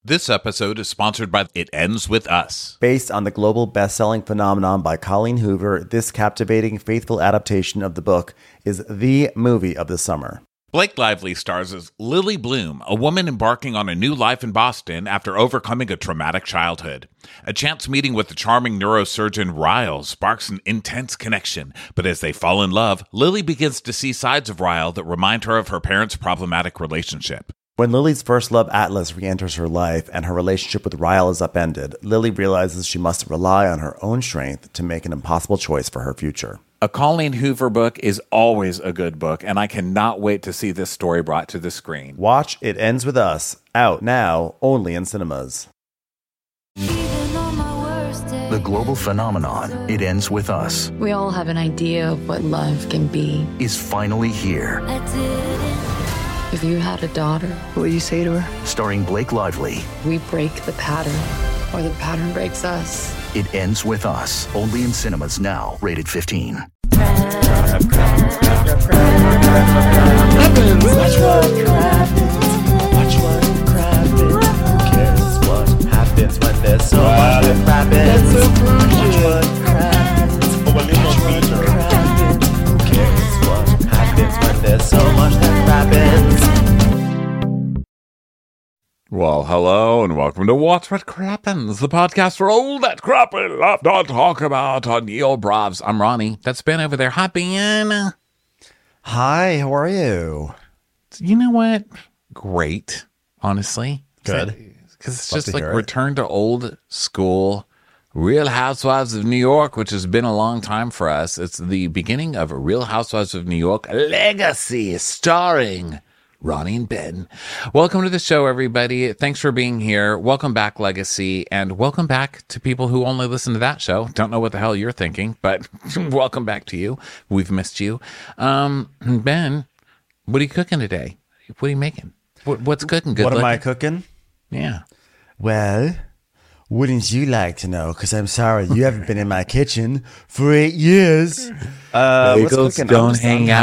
This episode is sponsored by It Ends With Us. Based on the global best-selling phenomenon by Colleen Hoover, this captivating, faithful adaptation of the book is the movie of the summer. Blake Lively stars as Lily Bloom, a woman embarking on a new life in Boston after overcoming a traumatic childhood. A chance meeting with the charming neurosurgeon Ryle sparks an intense connection, but as they fall in love, Lily begins to see sides of Ryle that remind her of her parents' problematic relationship. When Lily's first love, Atlas, re-enters her life and her relationship with Ryle is upended, Lily realizes she must rely on her own strength to make an impossible choice for her future. A Colleen Hoover book is always a good book, and I cannot wait to see this story brought to the screen. Watch It Ends With Us, out now, only in cinemas. The global phenomenon, It Ends With Us, We all have an idea of what love can be. is finally here. If you had a daughter, what would you say to her? Starring Blake Lively, We break the pattern, or the pattern breaks us. It Ends With Us, only in cinemas now, rated 15. Well, hello and welcome to Watch What Crappens, the podcast for all that crap we love to talk about on Neil Bravs. I'm Ronnie. That's Ben over there. Hi, Ben. Hi, how are you? You know what? Great, honestly. Good. Because it's Love just to like hear it. return to old school Real Housewives of New York, which has been a long time for us. It's the beginning of Real Housewives of New York Legacy, starring Ronnie and Ben. Welcome to the show, everybody. Thanks for being here. Welcome back, Legacy, and welcome back to people who only listen to that show. Don't know what the hell you're thinking, but welcome back to you. We've missed you. Ben, what are you cooking today? What are you making? What's cooking? Good What am I looking? cooking? Yeah. Well, wouldn't you like to know? Because I'm sorry, you haven't been in my kitchen for 8 years. What's cooking? Bagels don't hang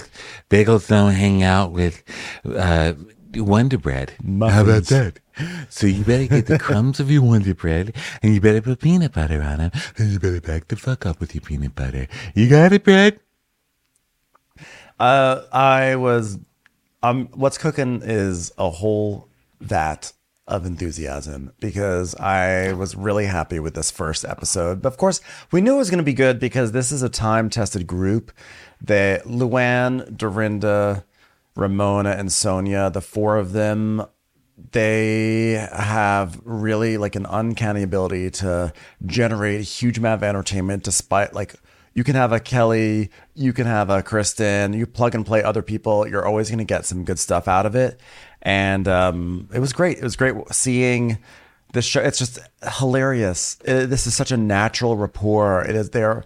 out with Wonder Bread. Muffins. How about that? So you better get the crumbs of your Wonder Bread, and you better put peanut butter on them, and you better back the fuck up with your peanut butter. You got it, Bread? What's cooking is a whole vat of enthusiasm because I was really happy with this first episode. But of course, we knew it was going to be good because this is a time-tested group. Luann, Dorinda, Ramona, and Sonia, the four of them, they have really like an uncanny ability to generate a huge amount of entertainment despite like you can have a Kelly, you can have a Kristen, you plug and play other people. You're always going to get some good stuff out of it. And it was great. It was great seeing this show. It's just hilarious. This is such a natural rapport. It is there.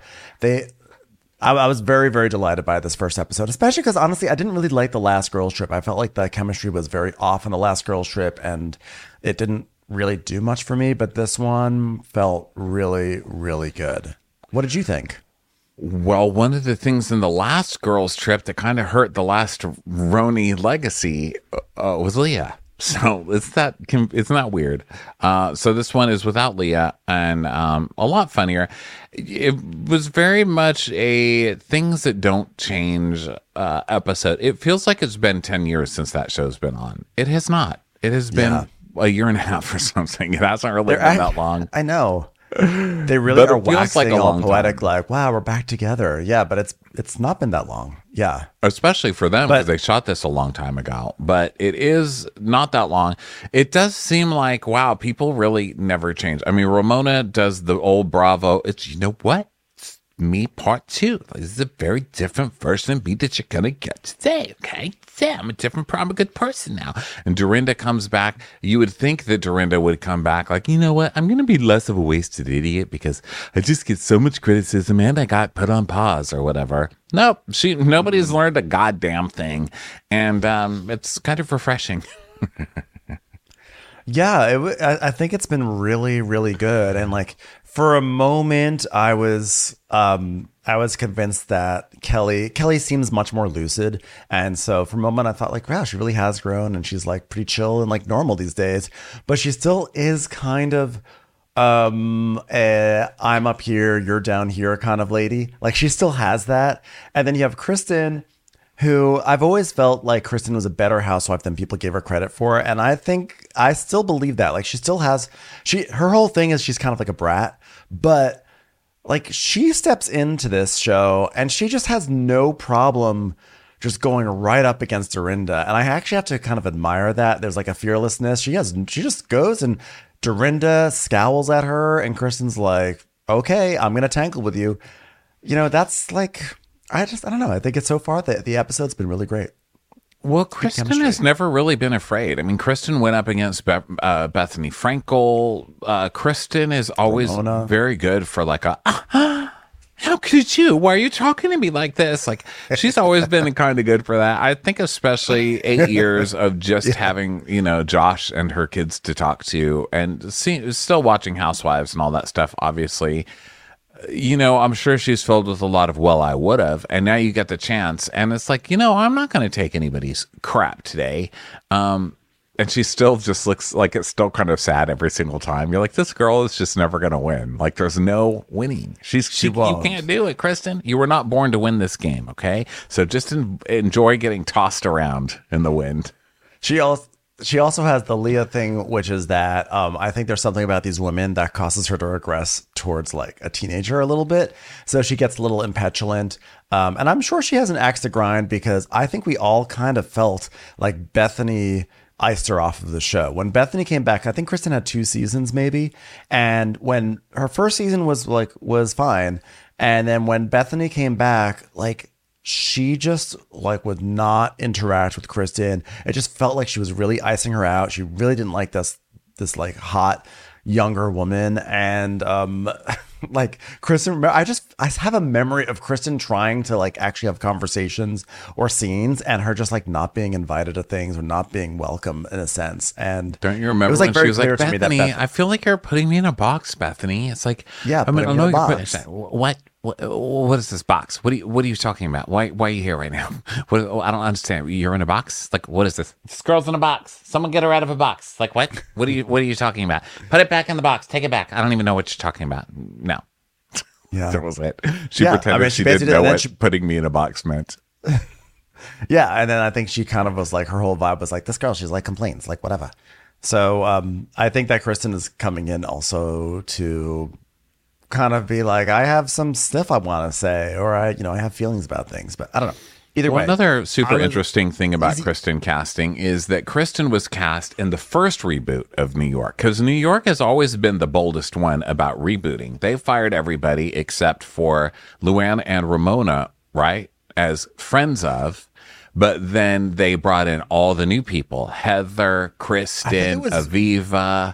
I was very, very delighted by this first episode, especially because honestly, I didn't really like the last girls trip. I felt like the chemistry was very off in the last girls trip and it didn't really do much for me. But this one felt really, really good. What did you think? Well, one of the things in the last girls' trip that kind of hurt the last Roni legacy was Leah. So it's not weird. So this one is without Leah and a lot funnier. It was very much a things that don't change episode. It feels like it's been 10 years since that show's been on. It has not. It has been a year and a half or something. It hasn't really been that long. I know. They really But are it feels waxing like a all long poetic, time. like, wow, we're back together. Yeah, but it's not been that long. Yeah. Especially for them because they shot this a long time ago, but it is not that long. It does seem like, wow, people really never change. I mean, Ramona does the old Bravo. It's, you know what? It's me part two. This is a very different version of me that you're going to get today. Okay. So I'm I'm a good person now. And Dorinda comes back. You would think that Dorinda would come back like, you know what? I'm going to be less of a wasted idiot because I just get so much criticism and I got put on pause or whatever. Nope. Nobody's learned a goddamn thing. And it's kind of refreshing. Yeah, I think it's been really, really good. And like For a moment, I was convinced that Kelly seems much more lucid, and so for a moment I thought like, wow, she really has grown, and she's like pretty chill and like normal these days. But she still is kind of I'm up here, you're down here kind of lady. Like she still has that. And then you have Kristen, who I've always felt like Kristen was a better housewife than people gave her credit for. And I think I still believe that. Like she still has, her whole thing is she's kind of like a brat, but like she steps into this show and she just has no problem just going right up against Dorinda. And I actually have to kind of admire that. There's like a fearlessness. She just goes, and Dorinda scowls at her and Kristen's like, okay, I'm going to tangle with you. You know, that's like, I don't know. I think it's so far that the episode's been really great. Well, Kristen has never really been afraid. I mean, Kristen went up against Bethany Frankel. Kristen is always very good for like how could you? Why are you talking to me like this? Like, she's always been kind of good for that. I think especially 8 years of just having, you know, Josh and her kids to talk to, and still watching Housewives and all that stuff, obviously. You know, I'm sure she's filled with a lot of, well, I would have. And now you get the chance. And it's like, you know, I'm not going to take anybody's crap today. And she still just looks like it's still kind of sad every single time. You're like, this girl is just never going to win. Like, there's no winning. She you can't do it, Kristen. You were not born to win this game, okay? So just enjoy getting tossed around in the wind. She also has the Leah thing, which is that I think there's something about these women that causes her to regress towards like a teenager a little bit. So she gets a little impetulant. And I'm sure she has an axe to grind, because I think we all kind of felt like Bethany iced her off of the show. When Bethany came back, I think Kristen had 2 seasons maybe. And when her first season was fine. And then when Bethany came back, like, she just like would not interact with Kristen. It just felt like she was really icing her out. She really didn't like this like hot younger woman. And like Kristen, I have a memory of Kristen trying to like actually have conversations or scenes, and her just like not being invited to things or not being welcome in a sense. And don't you remember, it was like, when she was like, Bethany, I feel like you're putting me in a box, Bethany. It's like, yeah, I mean, I know you're what is this box? What are you talking about? Why are you here right now? I don't understand. You're in a box? Like, what is this? This girl's in a box. Someone get her out of a box. Like, what? What are you talking about? Put it back in the box. Take it back. I don't even know what you're talking about. No. Yeah. That was it. She pretended she didn't know what putting me in a box meant. Yeah. And then I think she kind of was like, her whole vibe was like, this girl, she's like complains, like whatever. So I think that Kristen is coming in also to kind of be like, I have some stuff I want to say, or I have feelings about things, but I don't know. Either way. Another super interesting thing about Kristen casting is that Kristen was cast in the first reboot of New York, because New York has always been the boldest one about rebooting. They fired everybody except for Luann and Ramona, right, as friends of. But then they brought in all the new people: Heather, Kristen, Aviva,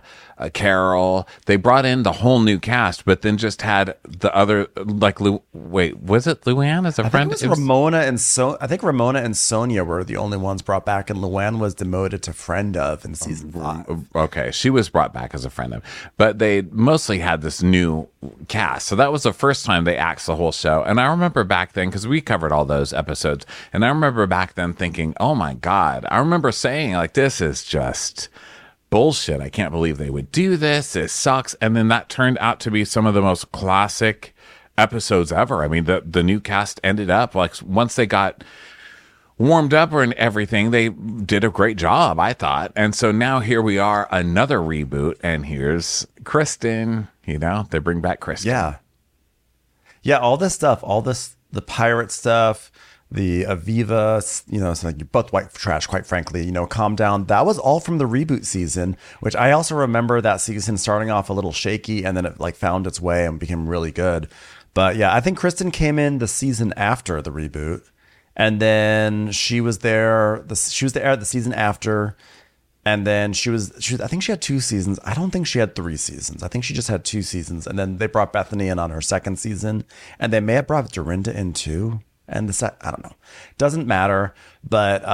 Carol. They brought in the whole new cast, but then just had the other, like, wait, was it Luann as a friend? It was Ramona and I think Ramona and Sonia were the only ones brought back, and Luann was demoted to friend of in season 5. Okay, she was brought back as a friend of, but they mostly had this new cast. So that was the first time they axed the whole show. And I remember back then, because we covered all those episodes, and I remember back then thinking, oh my God, I remember saying, like, this is just bullshit. I can't believe they would do this. It sucks. And then that turned out to be some of the most classic episodes ever. I mean, the new cast ended up, like, once they got warmed up and everything, they did a great job, I thought. And so now here we are, another reboot, and here's Kristen. They bring back Kristen. Yeah, all this stuff, the pirate stuff, the Aviva, it's like, you're both white trash, quite frankly, calm down. That was all from the reboot season, which I also remember that season starting off a little shaky, and then it like found its way and became really good. But yeah, I think Kristen came in the season after the reboot, and then she was there the season after, and then she was I think she had 2 seasons. I don't think she had 3 seasons. I think she just had 2 seasons, and then they brought Bethany in on her second season, and they may have brought Dorinda in too. And I don't know. Doesn't matter. But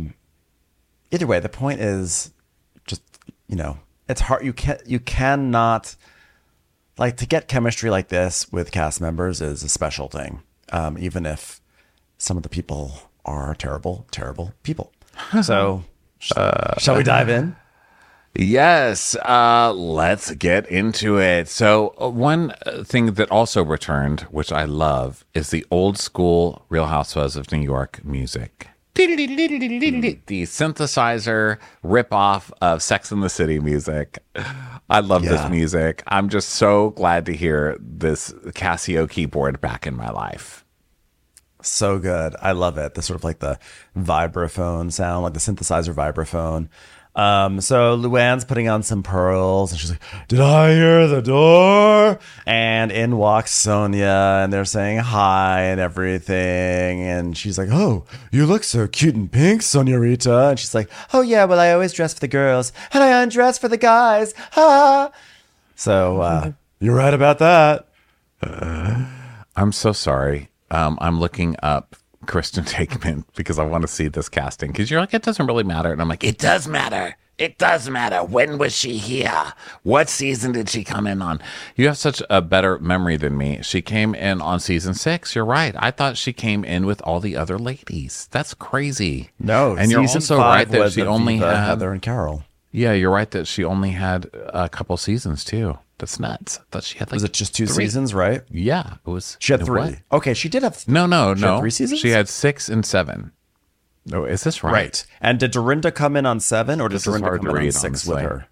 either way, the point is just, it's hard. You cannot like to get chemistry like this with cast members is a special thing, even if some of the people are terrible, terrible people. So, shall we dive in? Yes, let's get into it. So, one thing that also returned, which I love, is the old school Real Housewives of New York music. The synthesizer ripoff of Sex and the City music. I love this music. I'm just so glad to hear this Casio keyboard back in my life. So good. I love it. The sort of like the vibraphone sound, like the synthesizer vibraphone. So Luann's putting on some pearls and she's like, did I hear the door? And in walks Sonia and they're saying hi and everything. And she's like, oh, you look so cute and pink, Sonia-Rita. And she's like, oh yeah, well, I always dress for the girls and I undress for the guys. Ha! So, you're right about that. I'm so sorry. I'm looking up Kristen Takeman because I want to see this casting, because you're like, it doesn't really matter, and I'm like, it does matter. It does matter. When was she here? What season did she come in on? You have such a better memory than me. She came in on season 6. You're right. I thought she came in with all the other ladies. That's crazy. No, and you're also right that she only had Heather and Carol. Yeah, you're right that she only had a couple seasons too. That's nuts. I thought she had like, was it just 2 3 seasons, right? Yeah, it was. She had 3. What? Okay, she did have. No. She had 3 seasons. She had 6 and 7. Oh, is this right? Right. And did Dorinda come in on 7, or did Dorinda come in on 6 with her?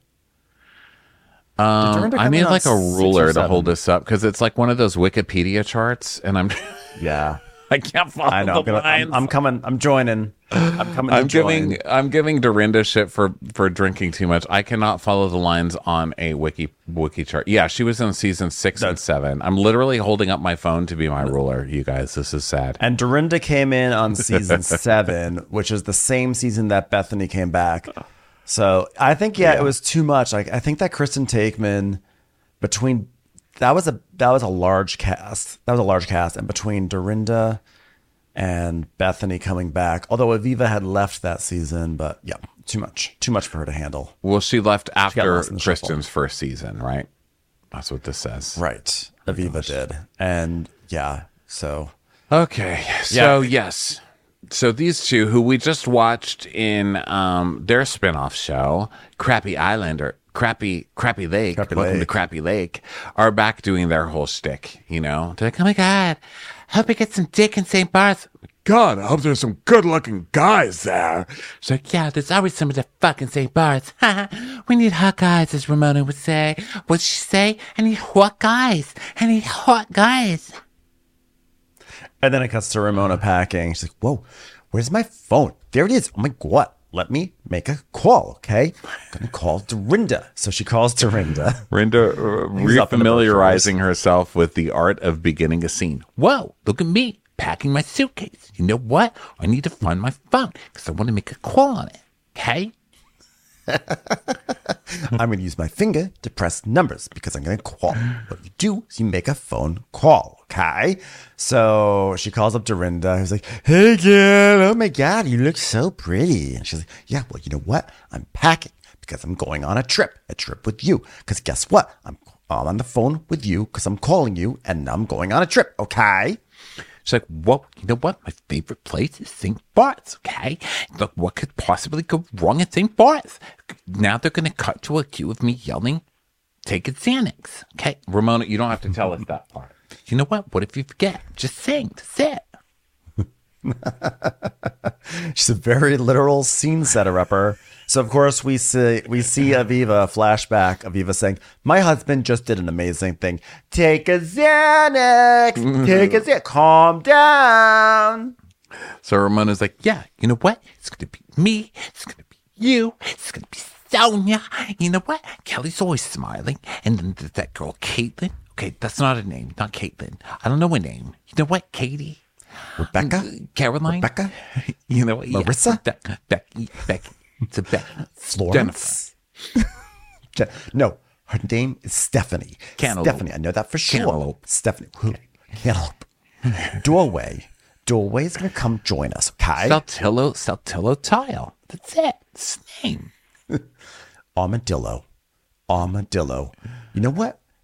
I need like a ruler to hold this up because it's like one of those Wikipedia charts, and I'm Yeah. I can't follow I know. the lines. I'm coming. I'm joining. I'm coming. I'm giving Dorinda shit for drinking too much. I cannot follow the lines on a wiki chart. Yeah, she was in season 6 and 7. I'm literally holding up my phone to be my ruler. You guys, this is sad. And Dorinda came in on season 7, which is the same season that Bethany came back. So I think it was too much. Like I think that Kristen Takeman between. That was a large cast. And between Dorinda and Bethany coming back, although Aviva had left that season, but yeah, too much for her to handle. Well, she left after Kristen's first season, right? That's what this says. Right. Aviva did. And yeah, so. Okay. So yes. So these two who we just watched in their spinoff show, Crappy Islander, Crappy Lake, Welcome to Crappy Lake, are back doing their whole shtick, you know? They're like, oh my God, hope I get some dick in St. Bart's. God, I hope there's some good-looking guys there. She's like, yeah, there's always some of the fucking St. Bart's. We need hot guys, as Ramona would say. What'd she say? I need hot guys. I need hot guys. And then it cuts to Ramona packing. She's like, whoa, where's my phone? There it is. Oh my God. Let me make a call, okay? I'm going to call Dorinda. So she calls Dorinda. Dorinda refamiliarizing herself with the art of beginning a scene. Whoa, look at me packing my suitcase. You know what? I need to find my phone because I want to make a call on it, okay? I'm going to use my finger to press numbers because I'm going to call. What you do is you make a phone call, okay? So she calls up Dorinda, who's like, hey, girl, oh my God, you look so pretty. And she's like, yeah, well, you know what? I'm packing because I'm going on a trip with you. Because guess what? I'm on the phone with you because I'm calling you and I'm going on a trip, okay? She's like, well, you know what? My favorite place is St. Bart's, okay? Look, what could possibly go wrong at St. Bart's? Now they're going to cut to a cue of me yelling, take a Xanax, okay? Ramona, you don't have to tell us that part. You know what? What if you forget? Just sing. That's it. She's a very literal scene setter-upper. So, of course, we see Aviva, flashback, Aviva saying, my husband just did an amazing thing. Take a Xanax. Take a Xanax. Calm down. So Ramona's like, yeah, you know what? It's going to be me. It's going to be you. It's going to be Sonia. You know what? Kelly's always smiling. And then there's that girl, Caitlin. Okay, that's not a name. Not Caitlin. I don't know her name. You know what? Katie. Rebecca? Caroline? Rebecca? You know what? Marissa? Yeah. Becky. It's a Becky. Florence? No, her name is Stephanie. Cantaloupe. Stephanie, I know that for sure. Cantaloupe. Stephanie. Okay. Cantaloupe. Doorway. Doorway's going to come join us, okay? Saltillo Tile. That's it. It's his name. Armadillo. You know what?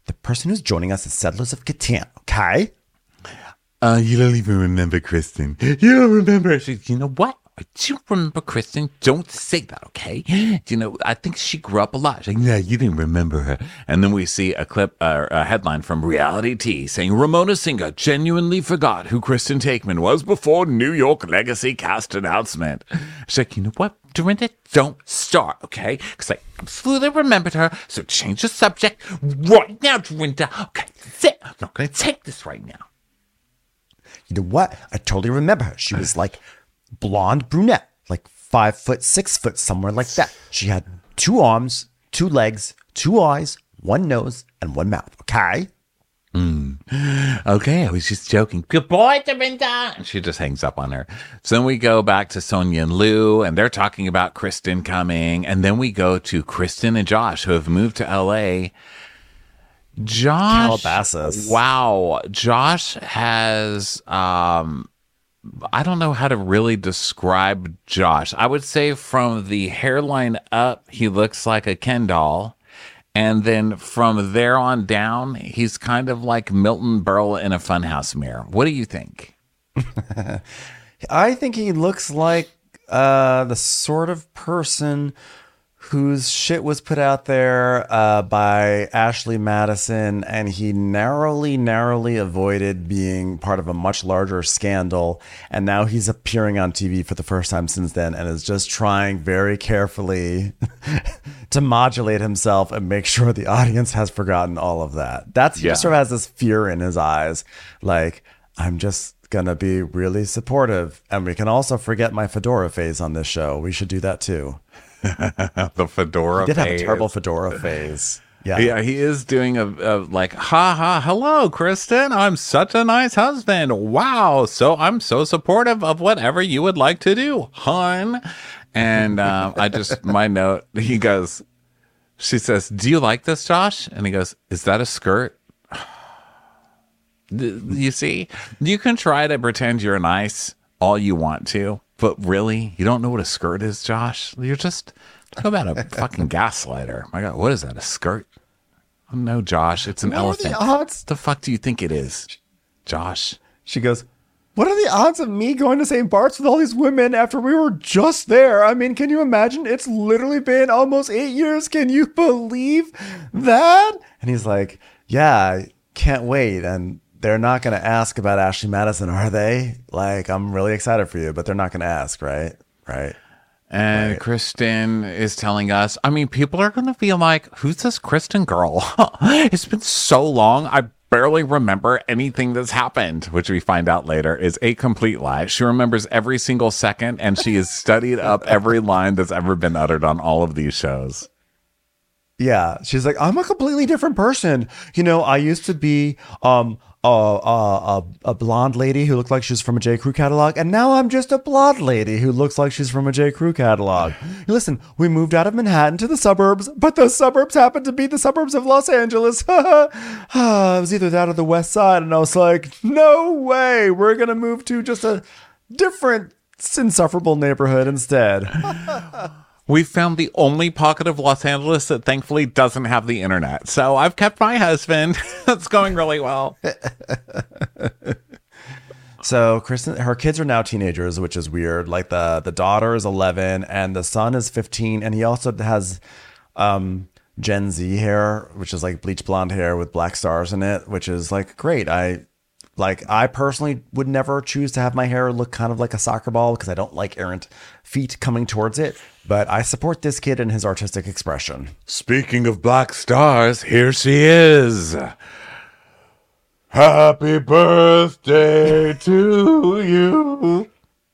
The person who's joining us is Settlers of Catan, okay? You don't even remember Kristen. You don't remember. You know what? I do remember Kristen. Don't say that, okay? You know, I think she grew up a lot. She's like, yeah, you didn't remember her. And then we see a clip, a headline from Reality T saying Ramona Singa genuinely forgot who Kristen Takeman was before New York Legacy cast announcement. She's like, you know what, Dorinda? Don't start, okay? Because I absolutely remembered her. So change the subject right now, Dorinda. Okay, sit. I'm not going to take this right now. You know what? I totally remember her. She was like blonde brunette, like 5 foot, 6 foot, somewhere like that. She had 2 arms, 2 legs, 2 eyes, 1 nose, and 1 mouth. Okay. Okay, I was just joking. Good boy, Dorinda. And she just hangs up on her. So then we go back to Sonia and Lou, and they're talking about Kristen coming. And then we go to Kristen and Josh, who have moved to LA. Josh, Calabasas. Wow. Josh has, I don't know how to really describe Josh. I would say from the hairline up, he looks like a Ken doll. And then from there on down, he's kind of like Milton Berle in a funhouse mirror. What do you think? I think he looks like the sort of person whose shit was put out there by Ashley Madison, and he narrowly avoided being part of a much larger scandal. And now he's appearing on TV for the first time since then and is just trying very carefully to modulate himself and make sure the audience has forgotten all of that. He just sort of has this fear in his eyes, like, I'm just gonna be really supportive, and we can also forget my fedora phase on this show. We should do that too. The fedora He did have a phase. terrible fedora phase. Yeah, he is doing a like, hello, Kristen. I'm such a nice husband. Wow. So I'm so supportive of whatever you would like to do, hon. And my note, she says, do you like this, Josh? And he goes, is that a skirt? You see, you can try to pretend you're nice all you want to, but really, you don't know what a skirt is, Josh. You're just talk about a fucking gaslighter. My God, what is that? A skirt? Oh, no, Josh, it's an elephant. What are the odds? The fuck do you think it is, Josh? She goes, what are the odds of me going to St. Bart's with all these women after we were just there? I mean, can you imagine? It's literally been almost 8 years. Can you believe that? And he's like, yeah, I can't wait. And they're not going to ask about Ashley Madison, are they? Like, I'm really excited for you, but they're not going to ask, right? Right. And right. Kristen is telling us, I mean, people are going to be like, who's this Kristen girl? It's been so long. I barely remember anything that's happened, which we find out later is a complete lie. She remembers every single second, and she has studied up every line that's ever been uttered on all of these shows. Yeah. She's like, I'm a completely different person. You know, I used to be a blonde lady who looked like she's from a J. Crew catalog, and now I'm just a blonde lady who looks like she's from a J. Crew catalog. Listen, we moved out of Manhattan to the suburbs, but the suburbs happen to be the suburbs of Los Angeles. It was either that or the West Side, and I was like, no way, we're gonna move to just a different insufferable neighborhood instead. We found the only pocket of Los Angeles that thankfully doesn't have the internet. So I've kept my husband. That's going really well. So Kristen, her kids are now teenagers, which is weird. Like the daughter is 11 and the son is 15. And he also has Gen Z hair, which is like bleach blonde hair with black stars in it, which is like great. I personally would never choose to have my hair look kind of like a soccer ball because I don't like errant feet coming towards it. But I support this kid in his artistic expression. Speaking of black stars, here she is. Happy birthday to you.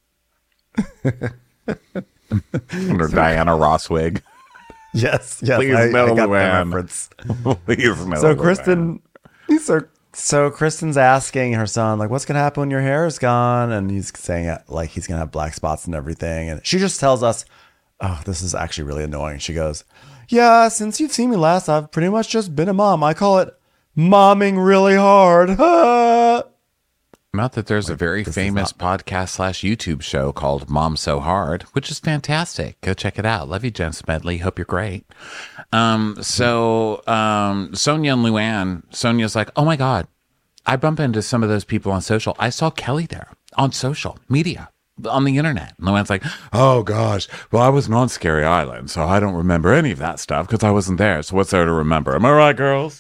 Under Diana Ross wig. Yes. Please I got the Luann. reference. Please no So Kristen, So Kristen's asking her son, like, what's going to happen when your hair is gone? And he's saying, like, he's going to have black spots and everything. And she just tells us, oh, this is actually really annoying. She goes, yeah, since you've seen me last, I've pretty much just been a mom. I call it momming really hard. Not that there's a very famous podcast / YouTube show called Mom So Hard, which is fantastic. Go check it out. Love you, Jen Smedley. Hope you're great. Sonia and Luann, Sonia's like, oh my God, I bump into some of those people on social. I saw Kelly there on social media, on the internet. And Luann's like, oh gosh, well, I wasn't on Scary Island, so I don't remember any of that stuff because I wasn't there. So what's there to remember? Am I right, girls?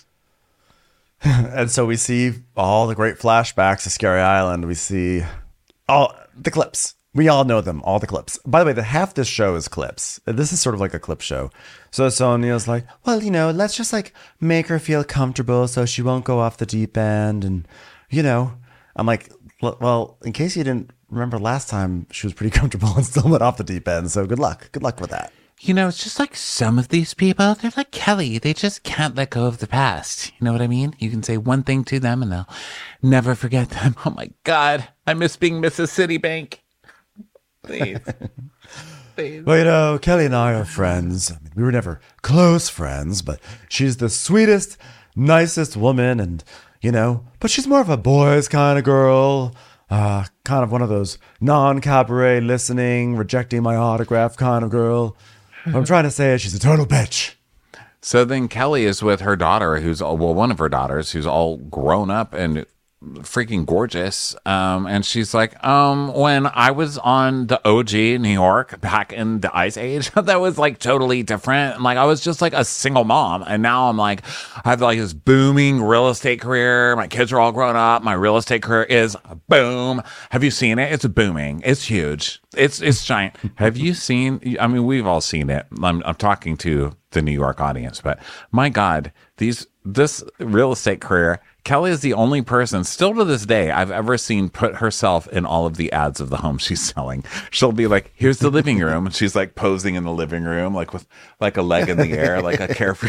And so we see all the great flashbacks of Scary Island. We see all the clips. We all know them, all the clips. By the way, half this show is clips. This is sort of like a clip show. So Sonia's like, well, let's just like make her feel comfortable so she won't go off the deep end. And, I'm like, well, in case you didn't remember last time, she was pretty comfortable and still went off the deep end. So good luck. Good luck with that. It's just like some of these people, they're like Kelly. They just can't let go of the past. You know what I mean? You can say one thing to them and they'll never forget them. Oh my God. I miss being Mrs. Citibank. Please. Well, Kelly and I are friends. I mean, we were never close friends, but she's the sweetest, nicest woman. And, but she's more of a boys kind of girl. Kind of one of those non-cabaret listening, rejecting my autograph kind of girl. What I'm trying to say is she's a total bitch. So then Kelly is with her daughter, one of her daughters, who's all grown up and freaking gorgeous. And she's like, when I was on the OG New York back in the Ice Age, that was like totally different. Like I was just like a single mom. And now I'm like, I have like this booming real estate career. My kids are all grown up. My real estate career is boom. Have you seen it? It's booming. It's huge. It's giant. Have you seen, I mean, we've all seen it. I'm talking to the New York audience, but my God, this real estate career, Kelly is the only person still to this day I've ever seen put herself in all of the ads of the home she's selling. She'll be like, here's the living room. And she's like posing in the living room, like with like a leg in the air, like a carefree.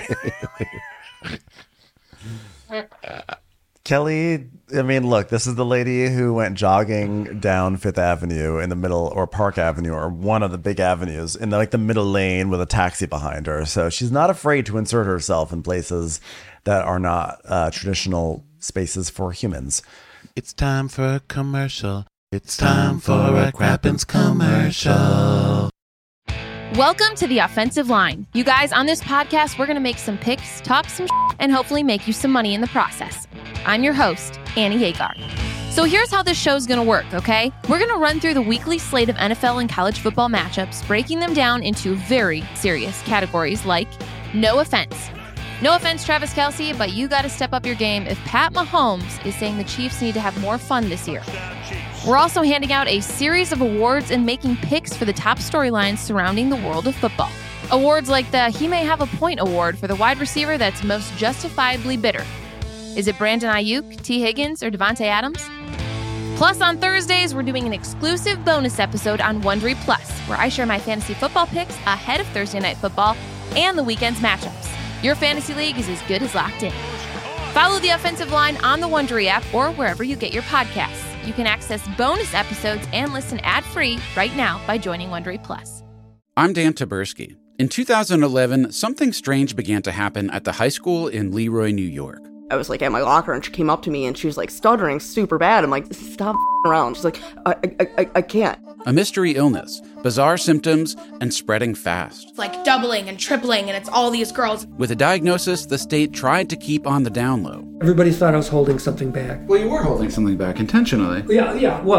Kelly, I mean, look, this is the lady who went jogging down Fifth Avenue in the middle, or Park Avenue, or one of the big avenues in the middle lane with a taxi behind her. So she's not afraid to insert herself in places that are not traditional spaces for humans. It's time for a commercial. It's time for a Crappens commercial. Welcome to The Offensive Line. You guys, on this podcast, we're going to make some picks, talk some and hopefully make you some money in the process. I'm your host, Annie Hagar. So here's how this show's going to work, okay? We're going to run through the weekly slate of NFL and college football matchups, breaking them down into very serious categories like no offense. No offense, Travis Kelce, but you got to step up your game if Pat Mahomes is saying the Chiefs need to have more fun this year. We're also handing out a series of awards and making picks for the top storylines surrounding the world of football. Awards like the He May Have a Point award for the wide receiver that's most justifiably bitter. Is it Brandon Ayuk, T. Higgins, or Devontae Adams? Plus, on Thursdays, we're doing an exclusive bonus episode on Wondery Plus, where I share my fantasy football picks ahead of Thursday Night Football and the weekend's matchups. Your fantasy league is as good as locked in. Follow The Offensive Line on the Wondery app or wherever you get your podcasts. You can access bonus episodes and listen ad-free right now by joining Wondery Plus. I'm Dan Taberski. In 2011, something strange began to happen at the high school in Leroy, New York. I was like at my locker and she came up to me and she was like stuttering super bad. I'm like, stop around. She's like, I can't. A mystery illness, bizarre symptoms, and spreading fast. It's like doubling and tripling, and it's all these girls. With a diagnosis, the state tried to keep on the down low. Everybody thought I was holding something back. Well, you were holding something back intentionally. Yeah.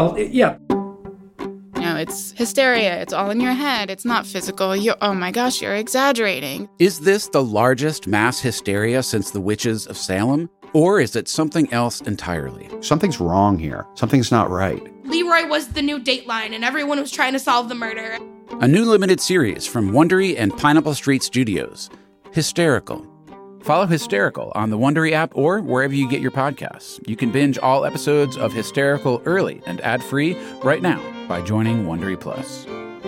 It's hysteria. It's all in your head. It's not physical. Oh my gosh, you're exaggerating. Is this the largest mass hysteria since the witches of Salem? Or is it something else entirely? Something's wrong here. Something's not right. Leroy was the new Dateline, and everyone was trying to solve the murder. A new limited series from Wondery and Pineapple Street Studios. Hysterical. Follow Hysterical on the Wondery app or wherever you get your podcasts. You can binge all episodes of Hysterical early and ad-free right now by joining Wondery Plus.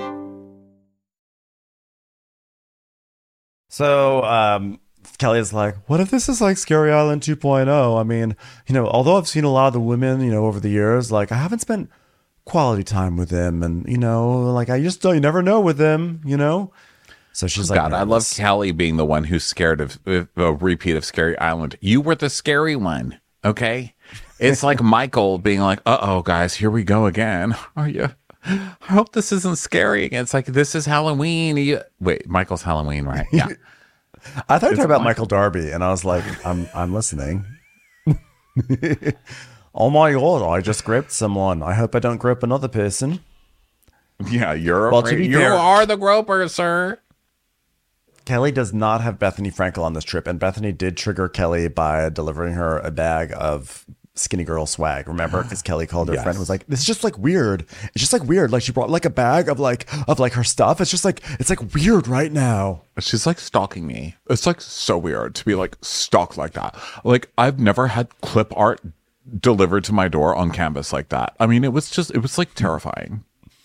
So, Kelly's like, what if this is like Scary Island 2.0? I mean, although I've seen a lot of the women, over the years, like I haven't spent quality time with them. And, like I just don't, you never know with them, So she's like, God, I love Kelly being the one who's scared of a repeat of Scary Island. You were the scary one, okay? It's like Michael being like, uh-oh, guys, here we go again. Are you? I hope this isn't scary again. It's like, this is Halloween. Wait, Michael's Halloween, right? Yeah. I thought you were talking about Michael Darby, and I was like, I'm listening. Oh my God, I just groped someone. I hope I don't grope another person. Yeah, you are the groper, sir. Kelly does not have Bethany Frankel on this trip, and Bethany did trigger Kelly by delivering her a bag of skinny girl swag. Remember? Because Kelly called her friend and was like, this is just like weird. It's just like weird. Like she brought like a bag of like her stuff. It's like weird right now. She's like stalking me. It's like so weird to be like stalked like that. Like I've never had clip art delivered to my door on canvas like that. I mean, it was like terrifying.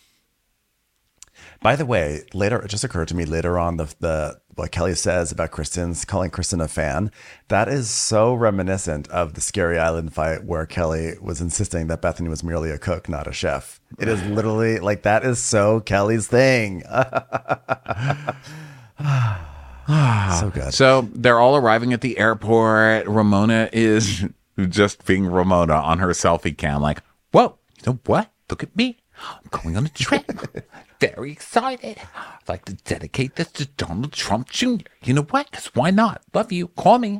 By the way, later it just occurred to me later on the what Kelly says about calling Kristen a fan. That is so reminiscent of the Scary Island fight where Kelly was insisting that Bethany was merely a cook, not a chef. It is literally like that is so Kelly's thing. So good. So they're all arriving at the airport. Ramona is just being Ramona on her selfie cam, like, whoa, you know what? Look at me. I'm going on a trip. Very excited. I'd like to dedicate this to Donald Trump Jr. You know what? Because why not? Love you. Call me.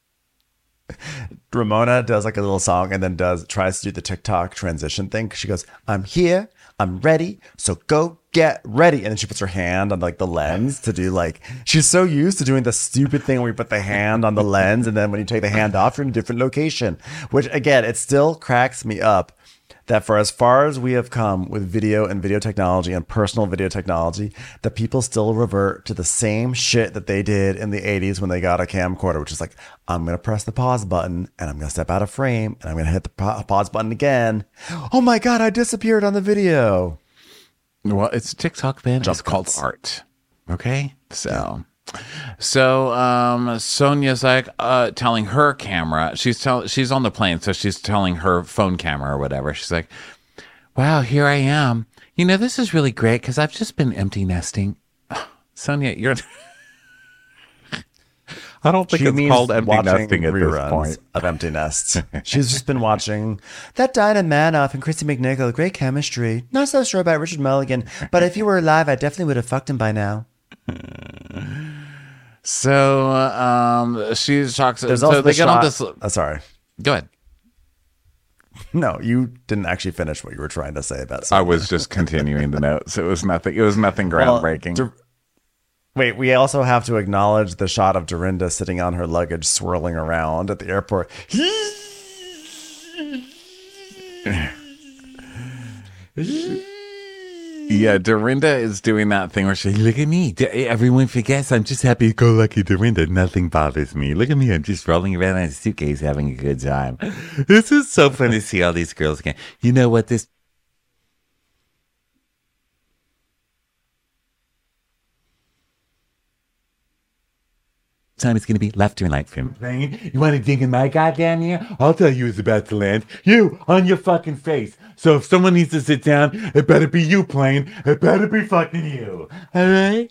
Ramona does like a little song and then tries to do the TikTok transition thing. She goes, I'm here. I'm ready. So go get ready. And then she puts her hand on like the lens to do like, she's so used to doing the stupid thing where you put the hand on the lens. And then when you take the hand off, you're in a different location, which again, it still cracks me up that for as far as we have come with video and video technology and personal video technology, that people still revert to the same shit that they did in the 80s when they got a camcorder, which is like, I'm going to press the pause button and I'm going to step out of frame and I'm going to hit the pause button again. Oh my God, I disappeared on the video. Well, it's TikTok, man. It's called art. Okay? So Sonia's like telling her camera, she's on the plane, so she's telling her phone camera or whatever. She's like, wow, here I am. You know, this is really great because I've just been empty nesting. Sonia, you're I don't think it's called empty nesting at this point. Of Empty Nests. She's just been watching that Dinah Manoff and Christy McNichol. Great chemistry. Not so sure about Richard Mulligan, but if he were alive, I definitely would have fucked him by now. So she talks. There's so also they the get shot. on this. Sorry. Go ahead. No, you didn't actually finish what you were trying to say about something. I was just continuing the notes. It was nothing groundbreaking. Well, wait, we also have to acknowledge the shot of Dorinda sitting on her luggage, swirling around at the airport. Yeah, Dorinda is doing that thing where she's like, look at me. Everyone forgets I'm just happy-go-lucky Dorinda. Nothing bothers me. Look at me. I'm just rolling around in a suitcase having a good time. This is so fun to see all these girls again. You know what this... time it's going to be left and right film. You want to dig in my goddamn ear? I'll tell you who's about to land. You, on your fucking face. So if someone needs to sit down, it better be you, plane. It better be fucking you. All right?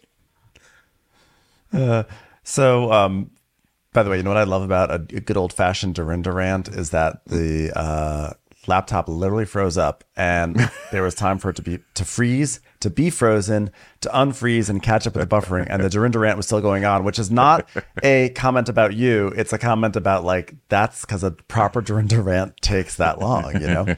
By the way, you know what I love about a good old-fashioned Dorinda rant is that the laptop literally froze up and there was time for it to freeze, to be frozen, to unfreeze and catch up with the buffering, and the Dorinda rant was still going on, which is not a comment about you. It's a comment about like, that's because a proper Dorinda rant takes that long, you know?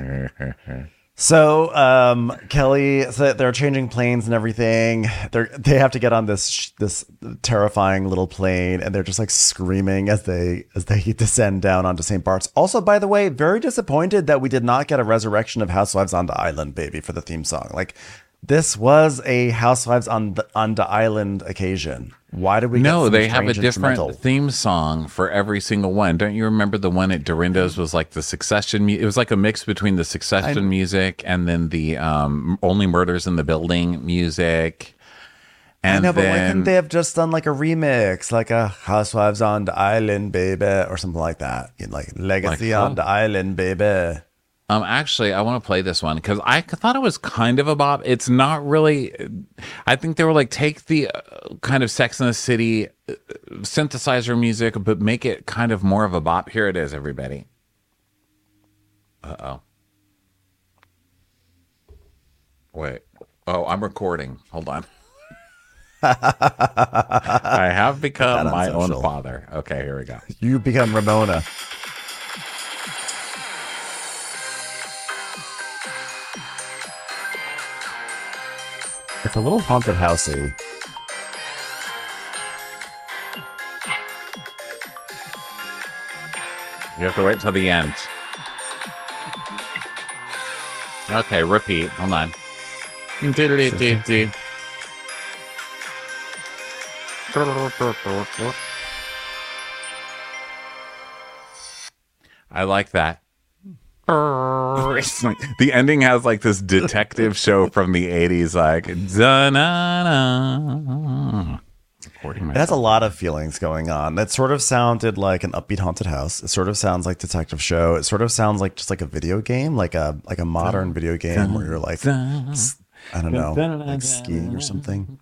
So Kelly, so they're changing planes and everything. They have to get on this terrifying little plane, and they're just like screaming as they descend down onto St. Bart's. Also, by the way, very disappointed that we did not get a resurrection of Housewives on the Island, baby, for the theme song. Like, this was a Housewives on the Island occasion. Why did we? No, they have a different theme song for every single one. Don't you remember the one at Dorinda's was like the Succession? It was like a mix between the Succession music and then the Only Murders in the Building music. And I know, but why couldn't they have just done like a remix, like a Housewives on the Island, baby, or something like that? Like Legacy on the Island, baby. Actually, I want to play this one because I thought it was kind of a bop. It's not really. I think they were like, take the kind of Sex and the City synthesizer music, but make it kind of more of a bop. Here it is, everybody. Uh-oh. Wait. Oh, I'm recording. Hold on. I have become on my own social. father. Okay, here we go. You become Ramona. It's a little haunted housey. You have to wait till the end. Okay, repeat. Hold on. I like that. The ending has like this detective show from the 80s, like da-na-na. It has a lot of feelings going on. It sort of sounded like an upbeat haunted house. It sort of sounds like detective show. It sort of sounds like just like a video game, like a modern video game where you're like, I don't know, like skiing or something.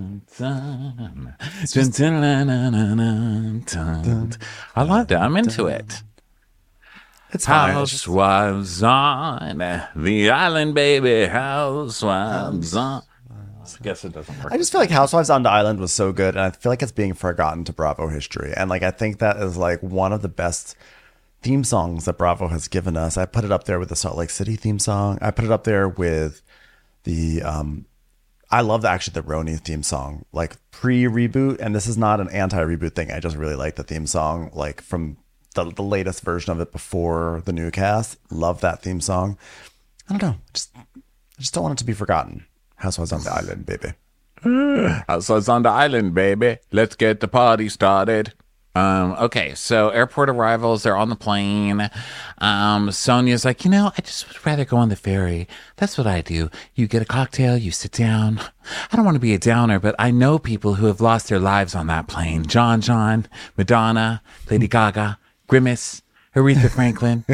I loved it. I'm into it. It's fine. Housewives on the island, baby. Housewives on. I guess it doesn't work. I just feel like Housewives on the Island was so good, and I feel like it's being forgotten to Bravo history. And like I think that is like one of the best theme songs that Bravo has given us. I put it up there with the Salt Lake City theme song. I put it up there with the I love the Roni theme song, like pre-reboot. And this is not an anti-reboot thing. I just really like the theme song, like from the latest version of it before the new cast. Love that theme song. I don't know. I just don't want it to be forgotten. Housewives on the Island, baby. Housewives on the Island, baby. Let's get the party started. Okay, so airport arrivals, they're on the plane. Sonia's like, I just would rather go on the ferry. That's what I do. You get a cocktail, you sit down. I don't want to be a downer, but I know people who have lost their lives on that plane. John, Madonna, Lady Gaga, Grimace, Aretha Franklin.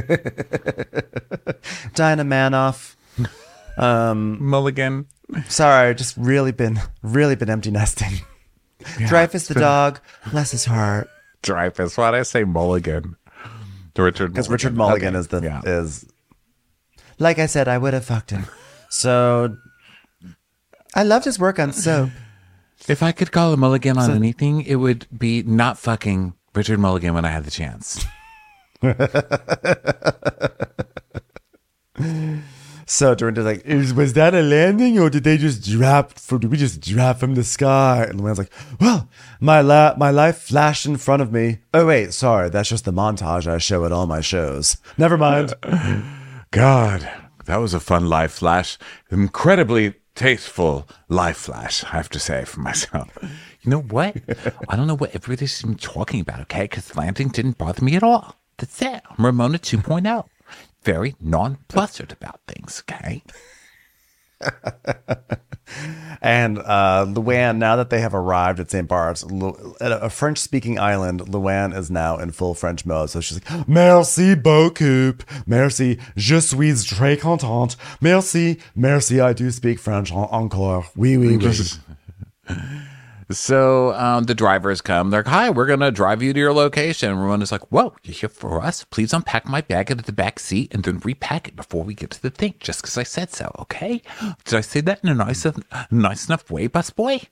Diana Manoff. Mulligan. Sorry, just really been empty nesting. Yeah, Dreyfus the dog, bless his heart. Dreyfus, why'd I say Mulligan? Because Richard Mulligan is like I said, I would have fucked him. So I loved his work on Soap. If I could call a Mulligan on anything, it would be not fucking Richard Mulligan when I had the chance. So Dorinda's like, was that a landing or did we just drop from the sky? And Luann's like, well, my life flashed in front of me. Oh wait, sorry, that's just the montage I show at all my shows. Never mind. God, that was a fun life flash. Incredibly tasteful life flash, I have to say for myself. You know what? I don't know what everybody's been talking about, okay? Because landing didn't bother me at all. That's it. I'm Ramona 2.0. Very nonplussed about things, okay? And Luann, now that they have arrived at St. Bart's, a French-speaking island, Luann is now in full French mode. So she's like, merci beaucoup. Merci, je suis très contente. Merci, I do speak French encore. Oui, oui, oui. So the drivers come. They're like, hi, we're going to drive you to your location. And Ramona's like, whoa, you're here for us? Please unpack my bag into the back seat and then repack it before we get to the thing, just because I said so, okay? Did I say that in a nice enough way, busboy?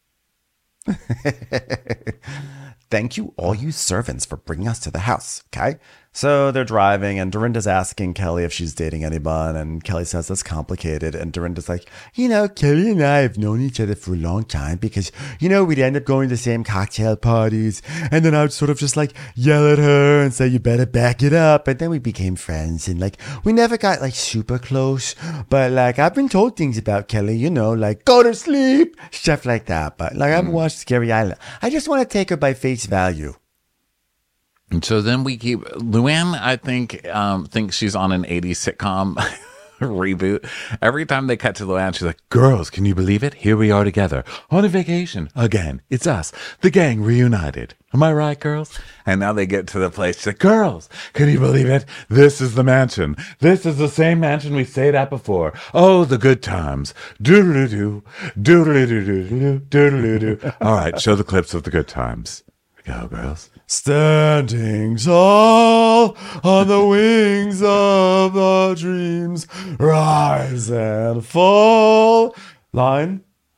Thank you, all you servants, for bringing us to the house, okay? So they're driving, and Dorinda's asking Kelly if she's dating anyone, and Kelly says that's complicated, and Dorinda's like, Kelly and I have known each other for a long time because, we'd end up going to the same cocktail parties, and then I would sort of just, yell at her and say, you better back it up, and then we became friends, and, we never got, super close, but, I've been told things about Kelly, go to sleep, stuff like that, but, I haven't watched Scary Island. I just want to take her by face value. And so then we keep Luann, I think, thinks she's on an 80s sitcom reboot. Every time they cut to Luann, she's like, girls, can you believe it? Here we are together on a vacation again. It's us, the gang reunited. Am I right, girls? And now they get to the place. She's like, girls, can you believe it? This is the mansion. This is the same mansion we stayed at before. Oh, the good times. Doodle-doo, doodle-doo, doodle-doo. All right, show the clips of the good times. Go, girls. Standing tall on the wings of the dreams, rise and fall. Line.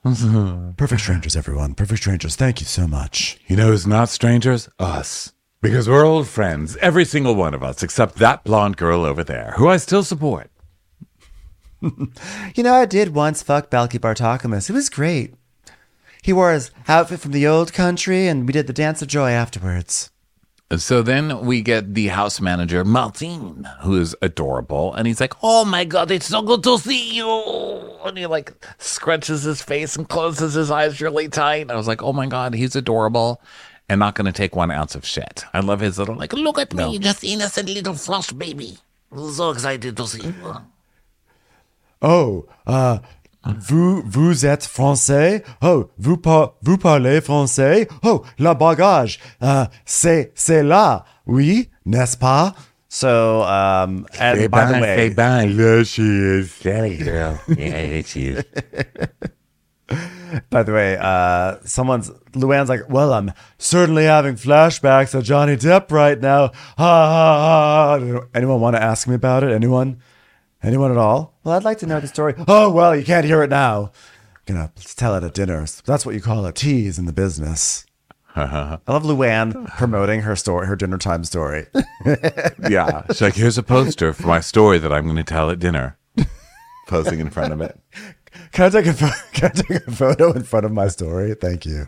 Perfect strangers, everyone. Perfect strangers. Thank you so much. You know who's not strangers? Us. Because we're old friends, every single one of us, except that blonde girl over there, who I still support. You know, I did once fuck Balky Bartokomous. It was great. He wore his outfit from the old country, and we did the dance of joy afterwards. So then we get the house manager, Martin, who is adorable. And he's like, oh my God, it's so good to see you. And he like scrunches his face and closes his eyes really tight. I was like, oh my God, he's adorable and not going to take 1 ounce of shit. I love his little like, look at me, just innocent little flush baby. I'm so excited to see you. Oh, vous êtes français? Oh, vous parlez français? Oh, la bagage. C'est là, oui, n'est-ce pas? So, and by the way, there she is, Sally girl. Yeah, she is. By the way, Luann's like, well, I'm certainly having flashbacks of Johnny Depp right now. Ha ha ha. Anyone want to ask me about it? Anyone at all? Well, I'd like to know the story. Oh, well, you can't hear it now. I'm gonna tell it at dinner. That's what you call a tease in the business. I love Luann promoting her story, her dinner time story. Yeah, she's like, here's a poster for my story that I'm going to tell at dinner. Posing in front of it. Can I take a photo in front of my story? Thank you.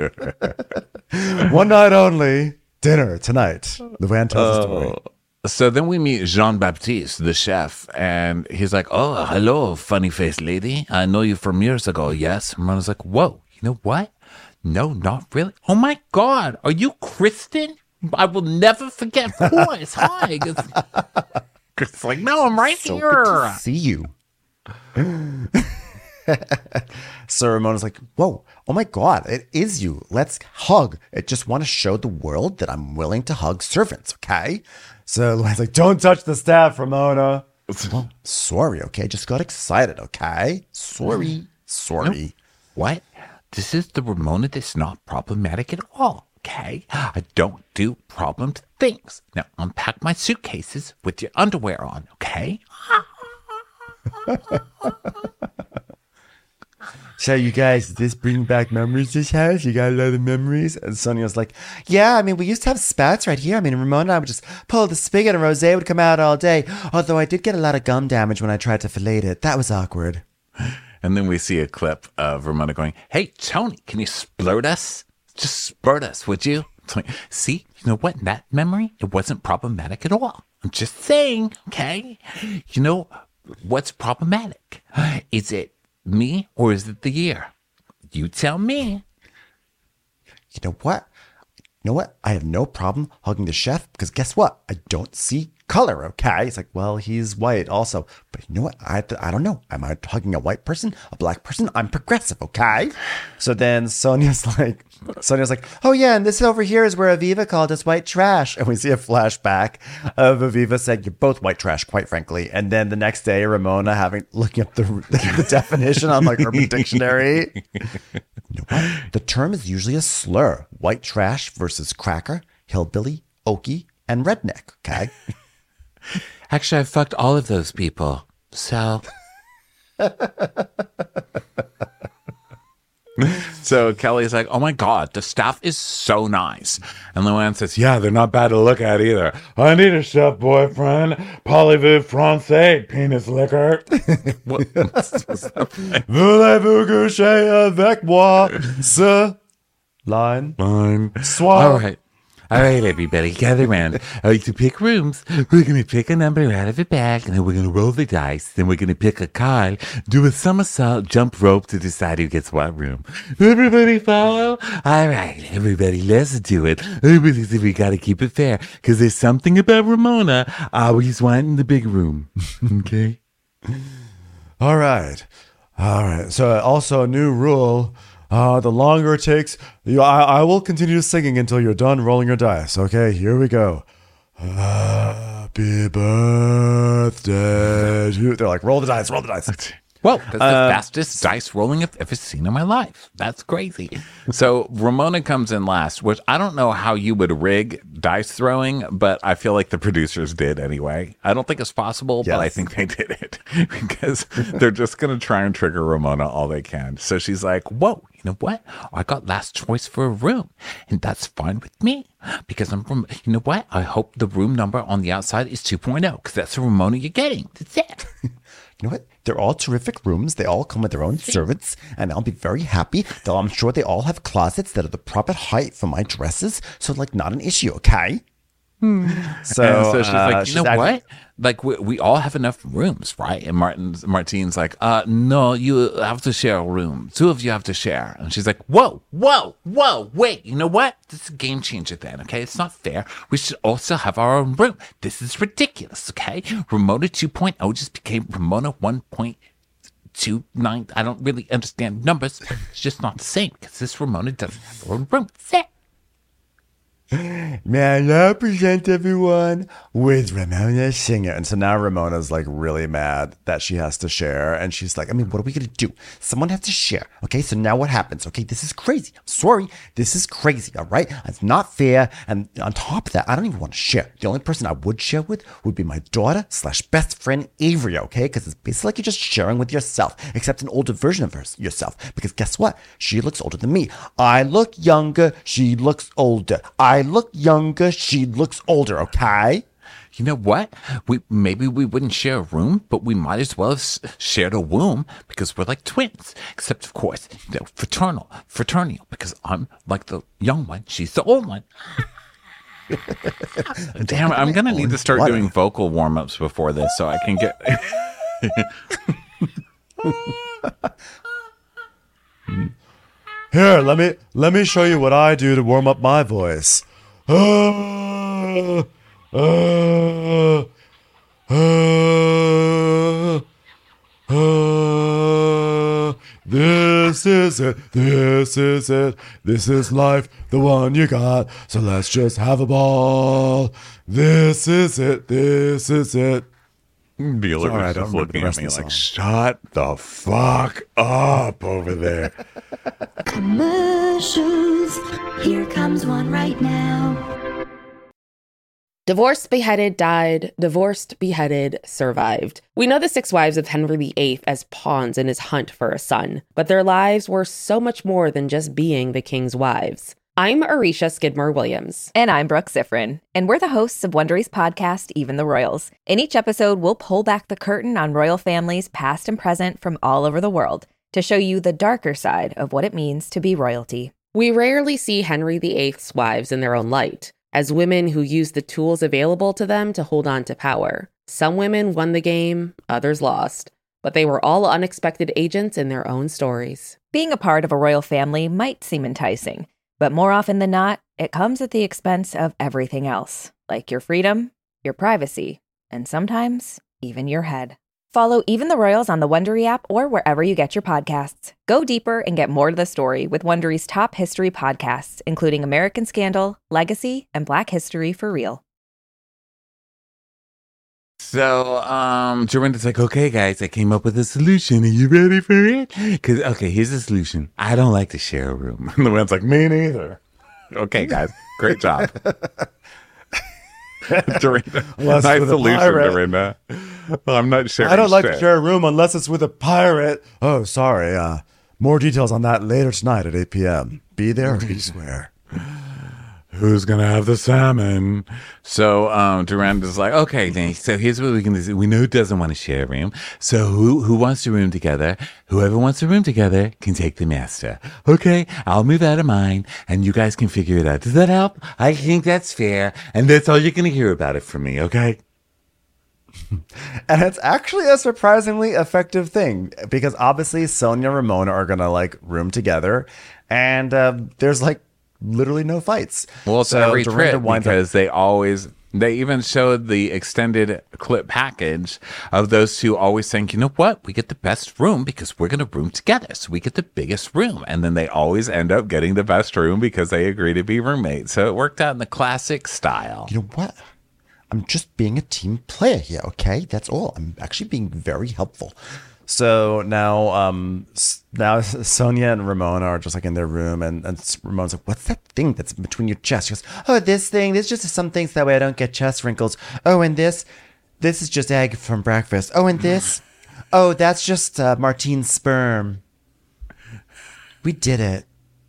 One night only, dinner tonight. Luann tells a story. So then we meet Jean-Baptiste, the chef, and he's like, oh, hello, funny-faced lady. I know you from years ago, yes? And Ramona's like, whoa, you know what? No, not really. Oh, my God. Are you Kristen? I will never forget. Of course. Hi. It's like, no, I'm right so here. Good to see you. So Ramona's like, whoa, oh my God, it is you. Let's hug. I just want to show the world that I'm willing to hug servants, okay? So Luann's like, don't touch the staff, Ramona. Well, sorry, okay? Just got excited, okay? Sorry. No. What? This is the Ramona that's not problematic at all, okay? I don't do problemed things. Now, unpack my suitcases with your underwear on, okay? So you guys, did this bring back memories, this house? You got a lot of memories? And Sonia's like, yeah, I mean, we used to have spats right here. I mean, Ramona and I would just pull the spigot and rosé would come out all day. Although I did get a lot of gum damage when I tried to fillet it. That was awkward. And then we see a clip of Ramona going, hey, Tony, can you splurt us? Just spurt us, would you? Like, see, you know what? In that memory, it wasn't problematic at all. I'm just saying, okay? You know, what's problematic? Is it me or is it the year? You tell me. You know what? I have no problem hugging the chef because guess what? I don't see color, okay? It's like, well, he's white also. But you know what? I don't know. Am I hugging a white person, a black person? I'm progressive, okay? So then Sonia's like, oh yeah, and this over here is where Aviva called us white trash. And we see a flashback of Aviva saying, you're both white trash, quite frankly. And then the next day, Ramona looking up the definition on like Urban Dictionary. You know what? The term is usually a slur. White trash versus cracker, hillbilly, okie, and redneck, okay? Actually, I fucked all of those people. So. So Kelly's like, oh my God, the staff is so nice. And Luann says, yeah, they're not bad to look at either. I need a chef boyfriend. Parlez-vous français, penis licker. Voulez-vous coucher avec moi, ce line? Soir. All right, everybody, gather around. I like to pick rooms. We're going to pick a number out of a bag, and then we're going to roll the dice. Then we're going to pick a card, do a somersault, jump rope to decide who gets what room. Everybody follow? All right, everybody, let's do it. We got to keep it fair, because there's something about Ramona always wanting the big room. Okay? All right. So also a new rule. The longer it takes, I will continue singing until you're done rolling your dice. Okay, here we go. Happy birthday to you. They're like, roll the dice. Whoa, that's the fastest dice rolling I've ever seen in my life. That's crazy. So Ramona comes in last, which I don't know how you would rig dice throwing, but I feel like the producers did anyway. I don't think it's possible, but I think they did it because they're just going to try and trigger Ramona all they can. So she's like, whoa, you know what? I got last choice for a room, and that's fine with me because I'm from, you know what? I hope the room number on the outside is 2.0 because that's the Ramona you're getting. That's it. You know what? They're all terrific rooms. They all come with their own servants, and I'll be very happy. Though I'm sure they all have closets that are the proper height for my dresses, so like not an issue, okay? So she's like, you know what? Like we all have enough rooms, right? And Martine's like, no, you have to share a room. 2 of you have to share. And she's like, whoa, wait, you know what? This is a game changer then, okay? It's not fair. We should also have our own room. This is ridiculous, okay? Ramona 2.0 just became Ramona 1.29. I don't really understand numbers, but it's just not the same because this Ramona doesn't have her own room. That's it. May I now present everyone with Ramona Singer. And so now Ramona's like really mad that she has to share. And she's like, I mean, what are we going to do? Someone has to share. Okay, so now what happens? Okay, this is crazy. I'm sorry. This is crazy, all right? It's not fair. And on top of that, I don't even want to share. The only person I would share with would be my daughter/best friend, Avery, okay? Because it's basically like you're just sharing with yourself, except an older version of yourself. Because guess what? She looks older than me. I look younger. She looks older. I look younger, she looks older, okay? You know what? Maybe we wouldn't share a room, but we might as well have shared a womb because we're like twins. Except, of course, you know, fraternal, because I'm like the young one, she's the old one. Damn, I'm going to need to start doing vocal warm-ups before this so I can get... Here, let me show you what I do to warm up my voice. This is it. This is life, the one you got. So let's just have a ball. This is it. Beeler was just looking at me like, shut the fuck up over there. Commercials. Here comes one right now. Divorced, beheaded, died. Divorced, beheaded, survived. We know the 6 wives of Henry VIII as pawns in his hunt for a son, but their lives were so much more than just being the king's wives. I'm Arisha Skidmore-Williams. And I'm Brooke Siffrin. And we're the hosts of Wondery's podcast, Even the Royals. In each episode, we'll pull back the curtain on royal families past and present from all over the world to show you the darker side of what it means to be royalty. We rarely see Henry VIII's wives in their own light, as women who use the tools available to them to hold on to power. Some women won the game, others lost, but they were all unexpected agents in their own stories. Being a part of a royal family might seem enticing, but more often than not, it comes at the expense of everything else, like your freedom, your privacy, and sometimes even your head. Follow Even the Royals on the Wondery app or wherever you get your podcasts. Go deeper and get more to the story with Wondery's top history podcasts, including American Scandal, Legacy, and Black History for Real. So, Dorinda's like, okay, guys, I came up with a solution. Are you ready for it? Okay, here's the solution. I don't like to share a room. And the man's like, me neither. Okay, guys, great job. Dorinda, nice solution, Dorinda. I'm not sharing. I don't like to share a room unless it's with a pirate. Oh, sorry. More details on that later tonight at 8 p.m. Be there or be square. Who's going to have the salmon? So Dorinda's like, okay, then, so here's what we can do. We know who doesn't want to share a room. So who wants to room together? Whoever wants to room together can take the master. Okay, I'll move out of mine, and you guys can figure it out. Does that help? I think that's fair, and that's all you're going to hear about it from me, okay? And it's actually a surprisingly effective thing because obviously Sonia and Ramona are going to like room together, and there's like literally no fights. Well, it's every trip because they even showed the extended clip package of those two always saying, you know what, we get the best room because we're going to room together. So we get the biggest room. And then they always end up getting the best room because they agree to be roommates. So it worked out in the classic style. You know what? I'm just being a team player here, okay? That's all. I'm actually being very helpful. So now Sonia and Ramona are just like in their room, and Ramona's like, what's that thing that's between your chest? She goes, oh, this thing. There's just some things that way I don't get chest wrinkles. Oh, and this is just egg from breakfast. Oh, and this, oh, that's just Martine's sperm. We did it.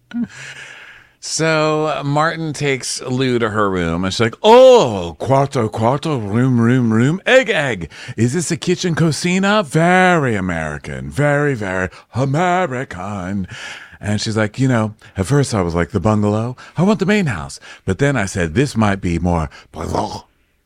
So Martin takes Lou to her room, and she's like, oh, quarto, room, egg. Is this a kitchen cocina? Very American, very, very American. And she's like, at first I was like, the bungalow, I want the main house. But then I said, this might be more, a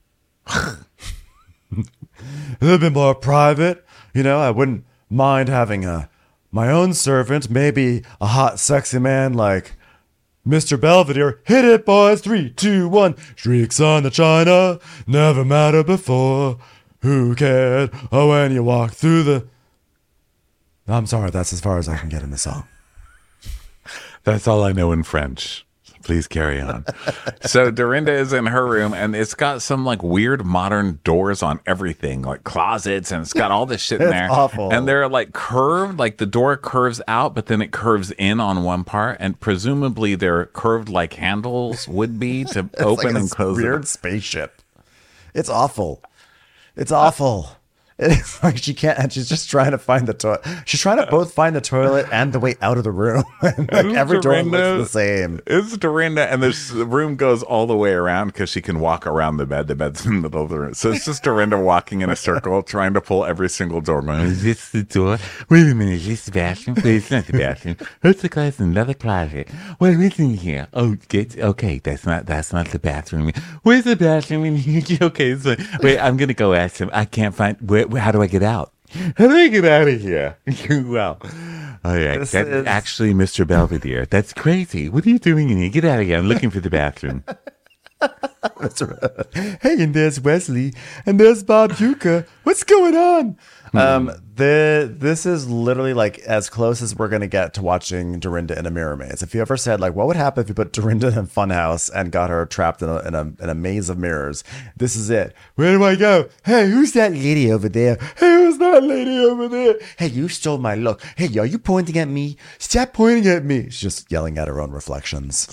little bit more private. I wouldn't mind having my own servant, maybe a hot, sexy man like Mr. Belvedere. Hit it, boys. 3, 2, 1. Streaks on the china, never mattered before. Who cared? Oh, when you walk through the... I'm sorry, that's as far as I can get in the song. That's all I know in French. Please carry on. So Dorinda is in her room, and it's got some like weird modern doors on everything, like closets, and it's got all this shit in there. Awful. And they're like curved, like the door curves out, but then it curves in on one part, and presumably they're curved like handles would be to open and close. Weird spaceship. It's awful. It's awful. It's like she can't, and she's just trying to find the toilet. She's trying to both find the toilet and the way out of the room. Like every door looks the same. It's Dorinda, and the room goes all the way around because she can walk around the bed. The bed's in the middle of the room. So it's just Dorinda walking in a circle, trying to pull every single door. Going, is this the door? Wait a minute, is this the bathroom? Wait, it's not the bathroom. What's the closet? Another closet. What is in here? Oh, okay, that's not the bathroom. Where's the bathroom in here? Okay, so wait, I'm gonna go ask him. I can't find how do I get out? How do I get out of here? Well, all right. That's actually Mr. Belvedere. That's crazy. What are you doing in here? Get out of here. I'm looking for the bathroom. That's right. Hey, and there's Wesley, and there's Bob Uecker. What's going on? This is literally like as close as we're gonna get to watching Dorinda in a mirror maze. If you ever said like, what would happen if you put Dorinda in Funhouse and got her trapped in a maze of mirrors? This is it. Where do I go? Hey, who's that lady over there? Hey, who's that lady over there? Hey, you stole my look. Hey, are you pointing at me? Stop pointing at me. She's just yelling at her own reflections.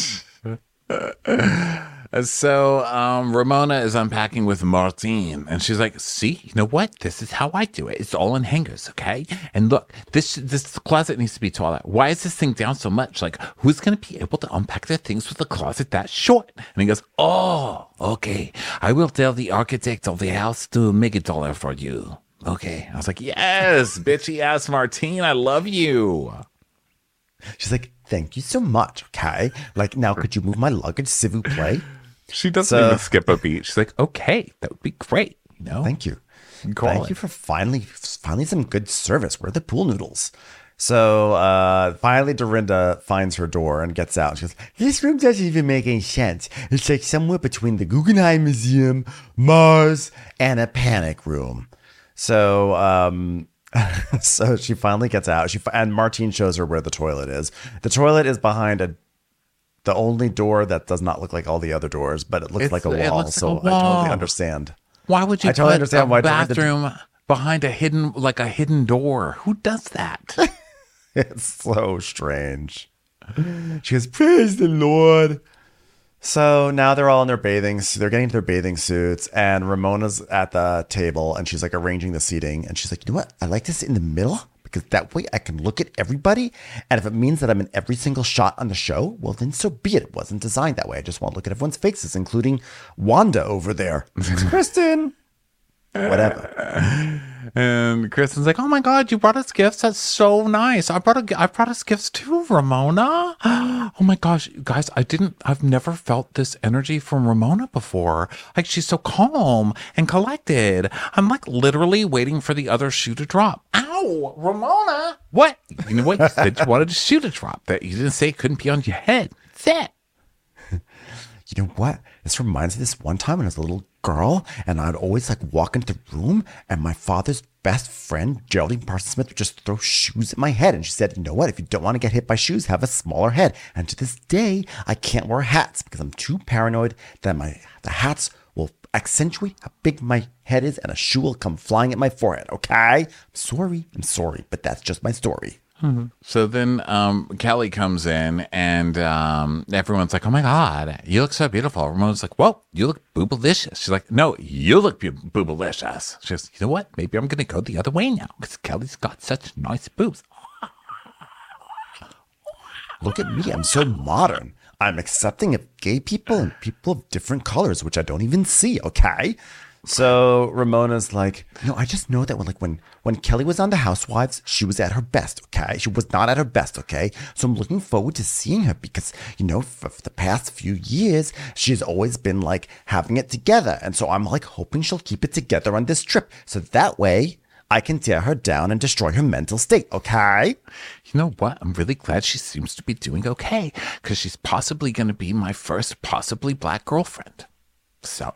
So Ramona is unpacking with Martine, and she's like, see, you know what? This is how I do it. It's all in hangers, okay? And look, this closet needs to be taller. Why is this thing down so much? Like, who's going to be able to unpack their things with a closet that short? And he goes, oh, okay. I will tell the architect of the house to make it taller for you. Okay. I was like, yes, bitchy ass Martine, I love you. She's like, thank you so much, okay? Like, now could you move my luggage, s'il vous plaît? She doesn't even skip a beat. She's like, okay, that would be great. Thank you. Thank you for finally some good service. Where are the pool noodles? So finally Dorinda finds her door and gets out. She goes, this room doesn't even make any sense. It's like somewhere between the Guggenheim Museum, Mars, and a panic room. So so she finally gets out. And Martine shows her where the toilet is. The toilet is behind the only door that does not look like all the other doors, but it looks like a wall. So I totally understand. Why would you put a bathroom behind a hidden door? Who does that? It's so strange. She goes, praise the Lord. So now they're all in their they're getting into their bathing suits, and Ramona's at the table, and she's like arranging the seating, and she's like, you know what? I like this in the middle because that way I can look at everybody, and if it means that I'm in every single shot on the show, well, then so be it. It wasn't designed that way. I just want to look at everyone's faces, including Wanda over there. Kristen. Whatever. And Kristen's like, oh my God, you brought us gifts. That's so nice. I brought us gifts too, Ramona. Oh my gosh, guys, I've never felt this energy from Ramona before. Like, she's so calm and collected. I'm like literally waiting for the other shoe to drop. Ow, Ramona. What? You know what? You said you wanted a shoe to drop. That you didn't say it couldn't be on your head. That's it. You know what? This reminds me of this one time when I was a little girl, and I'd always like walk into the room, and my father's best friend, Geraldine Parsons Smith, would just throw shoes at my head. And she said, you know what? If you don't want to get hit by shoes, have a smaller head. And to this day, I can't wear hats because I'm too paranoid that the hats will accentuate how big my head is and a shoe will come flying at my forehead, okay? I'm sorry, but that's just my story. Mm-hmm. So then Kelly comes in and everyone's like, oh my God, you look so beautiful. Ramona's like, whoa, you look boobalicious. She's like, no, you look boobalicious. She goes, you know what? Maybe I'm going to go the other way now because Kelly's got such nice boobs. Look at me. I'm so modern. I'm accepting of gay people and people of different colors, which I don't even see, okay? So Ramona's like, I just know that when Kelly was on The Housewives, she was at her best, okay? She was not at her best, okay? So I'm looking forward to seeing her because, for the past few years, she's always been like having it together. And so I'm like hoping she'll keep it together on this trip. So that way I can tear her down and destroy her mental state, okay? You know what? I'm really glad she seems to be doing okay because she's possibly going to be my first possibly black girlfriend. So...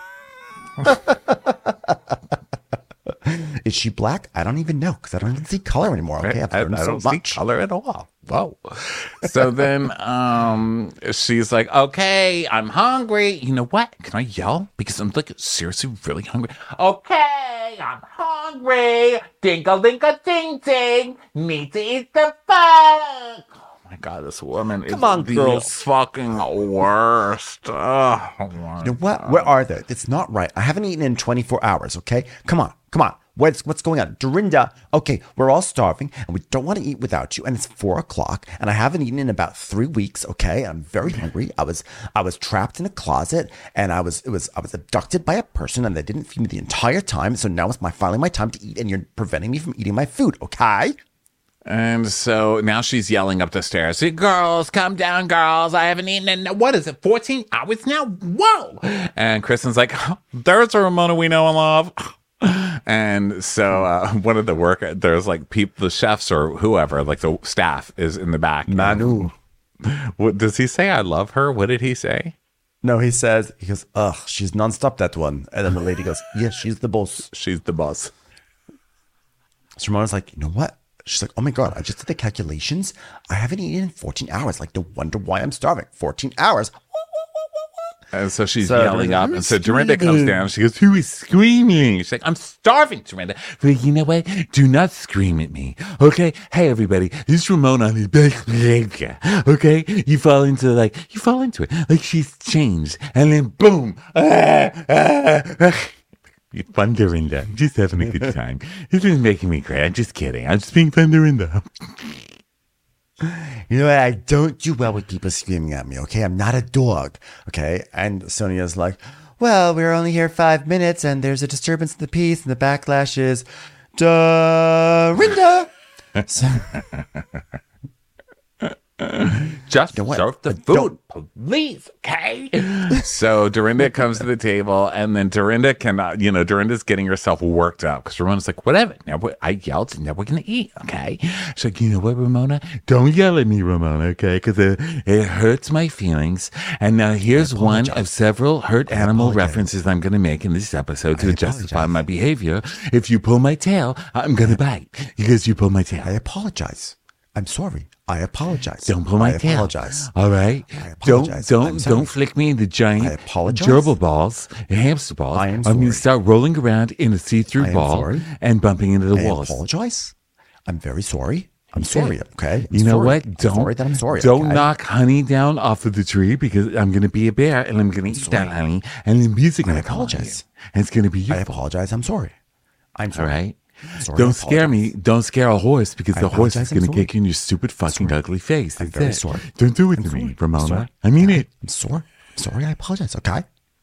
Is she black? I don't even know because I don't even see color anymore. Okay, I don't see color at all. Whoa. So then she's like, okay, I'm hungry. You know what? Can I yell? Because I'm like seriously really hungry. Okay, I'm hungry. Dingle dingle ding ding. Need to eat the food. My God, this woman is the fucking worst. Oh, you know what? Where are they? It's not right. I haven't eaten in 24 hours, okay? Come on. What's going on? Dorinda, okay, we're all starving and we don't want to eat without you. And it's 4:00 and I haven't eaten in about 3 weeks, okay? I'm very hungry. I was trapped in a closet and I was abducted by a person and they didn't feed me the entire time. So now it's finally my time to eat and you're preventing me from eating my food, okay? And so now she's yelling up the stairs, girls, come down, girls. I haven't eaten in, what is it, 14 hours now? Whoa! And Kristen's like, there's a Ramona we know and love. And so one of the there's like people, the chefs or whoever, like the staff is in the back. Manu. What does he say? I love her. What did he say? No, he goes, ugh, she's nonstop, that one. And then the lady goes, yes, she's the boss. She's the boss. So Ramona's like, you know what? She's like, oh my God, I just did the calculations. I haven't eaten in 14 hours. Like, no wonder why I'm starving. 14 hours. And so she's yelling up. And so Dorinda comes down. She goes, who is screaming? She's like, I'm starving, Dorinda. But you know what? Do not scream at me. Okay? Hey, everybody. This is Ramona on his back. Okay? You fall into it. Like she's changed. And then boom. You're fun, Dorinda. I'm just having a good time. This is making me cry. I'm just kidding. I'm just being fun, Dorinda. You know what? I don't do well with people screaming at me, okay? I'm not a dog, okay? And Sonia's like, well, we're only here 5 minutes and there's a disturbance in the peace and the backlash is Dorinda. Just serve the food, please, okay? So Dorinda comes to the table, and then Dorinda cannot, Dorinda's getting herself worked up because Ramona's like, whatever. Now I yelled, and now we're going to eat, okay? She's like, you know what, Ramona? Don't yell at me, Ramona, okay? Because it hurts my feelings. And now here's one of several hurt animal references I'm going to make in this episode to justify my behavior. If you pull my tail, I'm going to bite because you pull my tail. I apologize. I'm sorry. I apologize. Don't pull my tail. I apologize. All right. Don't flick me in the giant gerbil balls, hamster balls. I am sorry. I'm going to start rolling around in a see-through ball and bumping into the walls. I apologize. I'm very sorry. I'm sorry. Okay. You know what? I'm sorry. Don't knock honey down off of the tree because I'm going to be a bear and I'm going to eat that honey and the music. I apologize. And it's going to be you. I apologize. I'm sorry. I'm sorry. All right. Sorry, don't scare me. Don't scare a horse because the horse is going to kick you in your stupid fucking ugly face. I'm very sorry. Don't do it to me, Ramona. I mean it. I'm sorry. I apologize. Okay.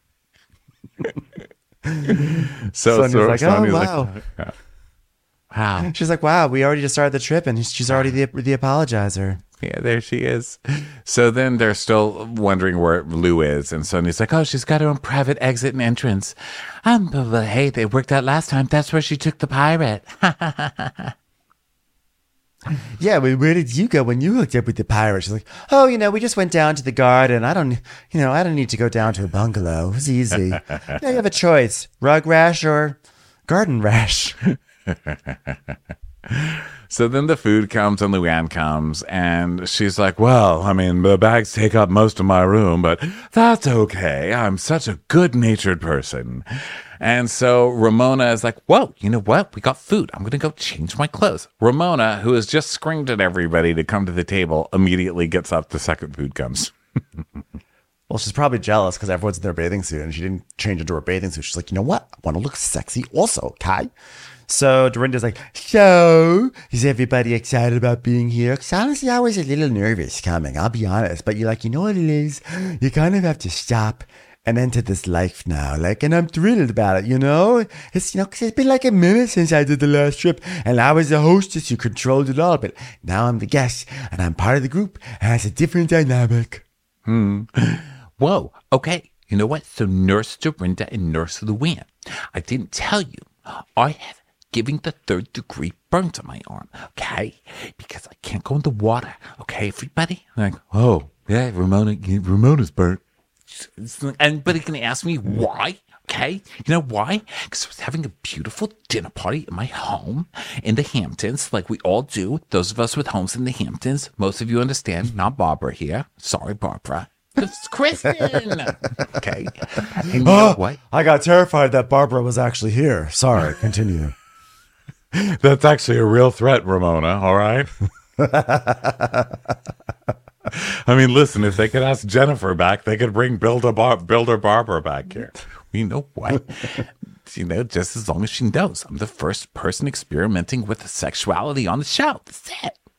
So Sonia's like, oh, wow. Like, wow. She's like, wow, we already just started the trip and she's already the apologizer. Yeah, there she is. So then they're still wondering where Lou is. And Sonia's like, oh, she's got her own private exit and entrance. But hey, they worked out last time. That's where she took the pirate. Yeah, where did you go when you hooked up with the pirate? She's like, oh, we just went down to the garden. I don't need to go down to a bungalow. It was easy. Now you have a choice, rug rash or garden rash. So then the food comes and Luann comes and she's like, well, I mean, the bags take up most of my room, but that's okay. I'm such a good-natured person. And so Ramona is like, whoa, you know what? We got food. I'm going to go change my clothes. Ramona, who has just screamed at everybody to come to the table, immediately gets up the second food comes. Well, she's probably jealous because everyone's in their bathing suit and she didn't change into her bathing suit. She's like, you know what? I want to look sexy also, okay? So Dorinda's like, so is everybody excited about being here? Because honestly, I was a little nervous coming, I'll be honest. But you're like, you know what it is? You kind of have to stop and enter this life now. Like, and I'm thrilled about it, you know? It's, you know, because it's been like a minute since I did the last trip. And I was the hostess who controlled it all. But now I'm the guest and I'm part of the group. And it's a different dynamic. Whoa, okay. You know what? So Nurse Dorinda and Nurse Luann, I didn't tell you. I have giving the 3rd-degree burn to my arm, okay? Because I can't go in the water, okay, everybody? Like, oh, yeah, Ramona's burnt. But he can ask me why, okay? You know why? Because I was having a beautiful dinner party in my home in the Hamptons, like we all do. Those of us with homes in the Hamptons. Most of you understand, not Barbara here. Sorry, Barbara. It's Kristen. Okay. And you know what? I got terrified that Barbara was actually here. Sorry, continue. That's actually a real threat, Ramona, all right? I mean, listen, if they could ask Jennifer back, they could bring Builder Barbara back here. You know what? You know, just as long as she knows I'm the first person experimenting with sexuality on the show. That's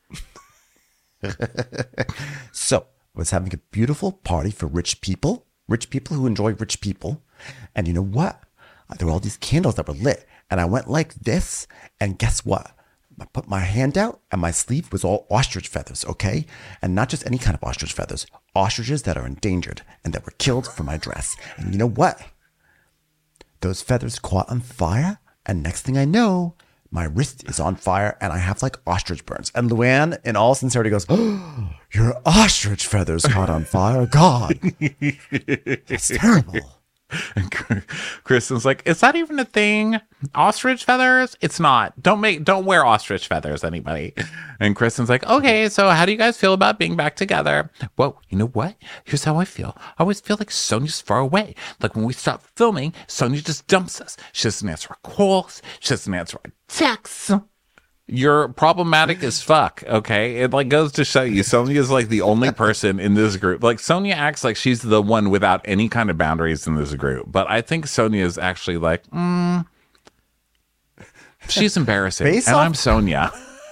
it. So, I was having a beautiful party for rich people who enjoy rich people. And you know what? There were all these candles that were lit. And I went like this, and guess what? I put my hand out, and my sleeve was all ostrich feathers, okay? And not just any kind of ostrich feathers. Ostriches that are endangered and that were killed for my dress. And you know what? Those feathers caught on fire, and next thing I know, my wrist is on fire, and I have like ostrich burns. And Luann, in all sincerity, goes, oh, your ostrich feathers caught on fire? God, it's terrible. And Kristen's like, is that even a thing? Ostrich feathers? It's not. Don't wear ostrich feathers, anybody. And Kristen's like, okay, so how do you guys feel about being back together? Whoa, you know what? Here's how I feel. I always feel like Sonia's far away. Like when we stop filming, Sonia just dumps us. She doesn't answer our calls. She doesn't answer our texts. You're problematic as fuck, okay? It like goes to show you Sonia is like the only person in this group. Like Sonia acts like she's the one without any kind of boundaries in this group. But I think Sonia is actually like, she's embarrassing. I'm Sonia.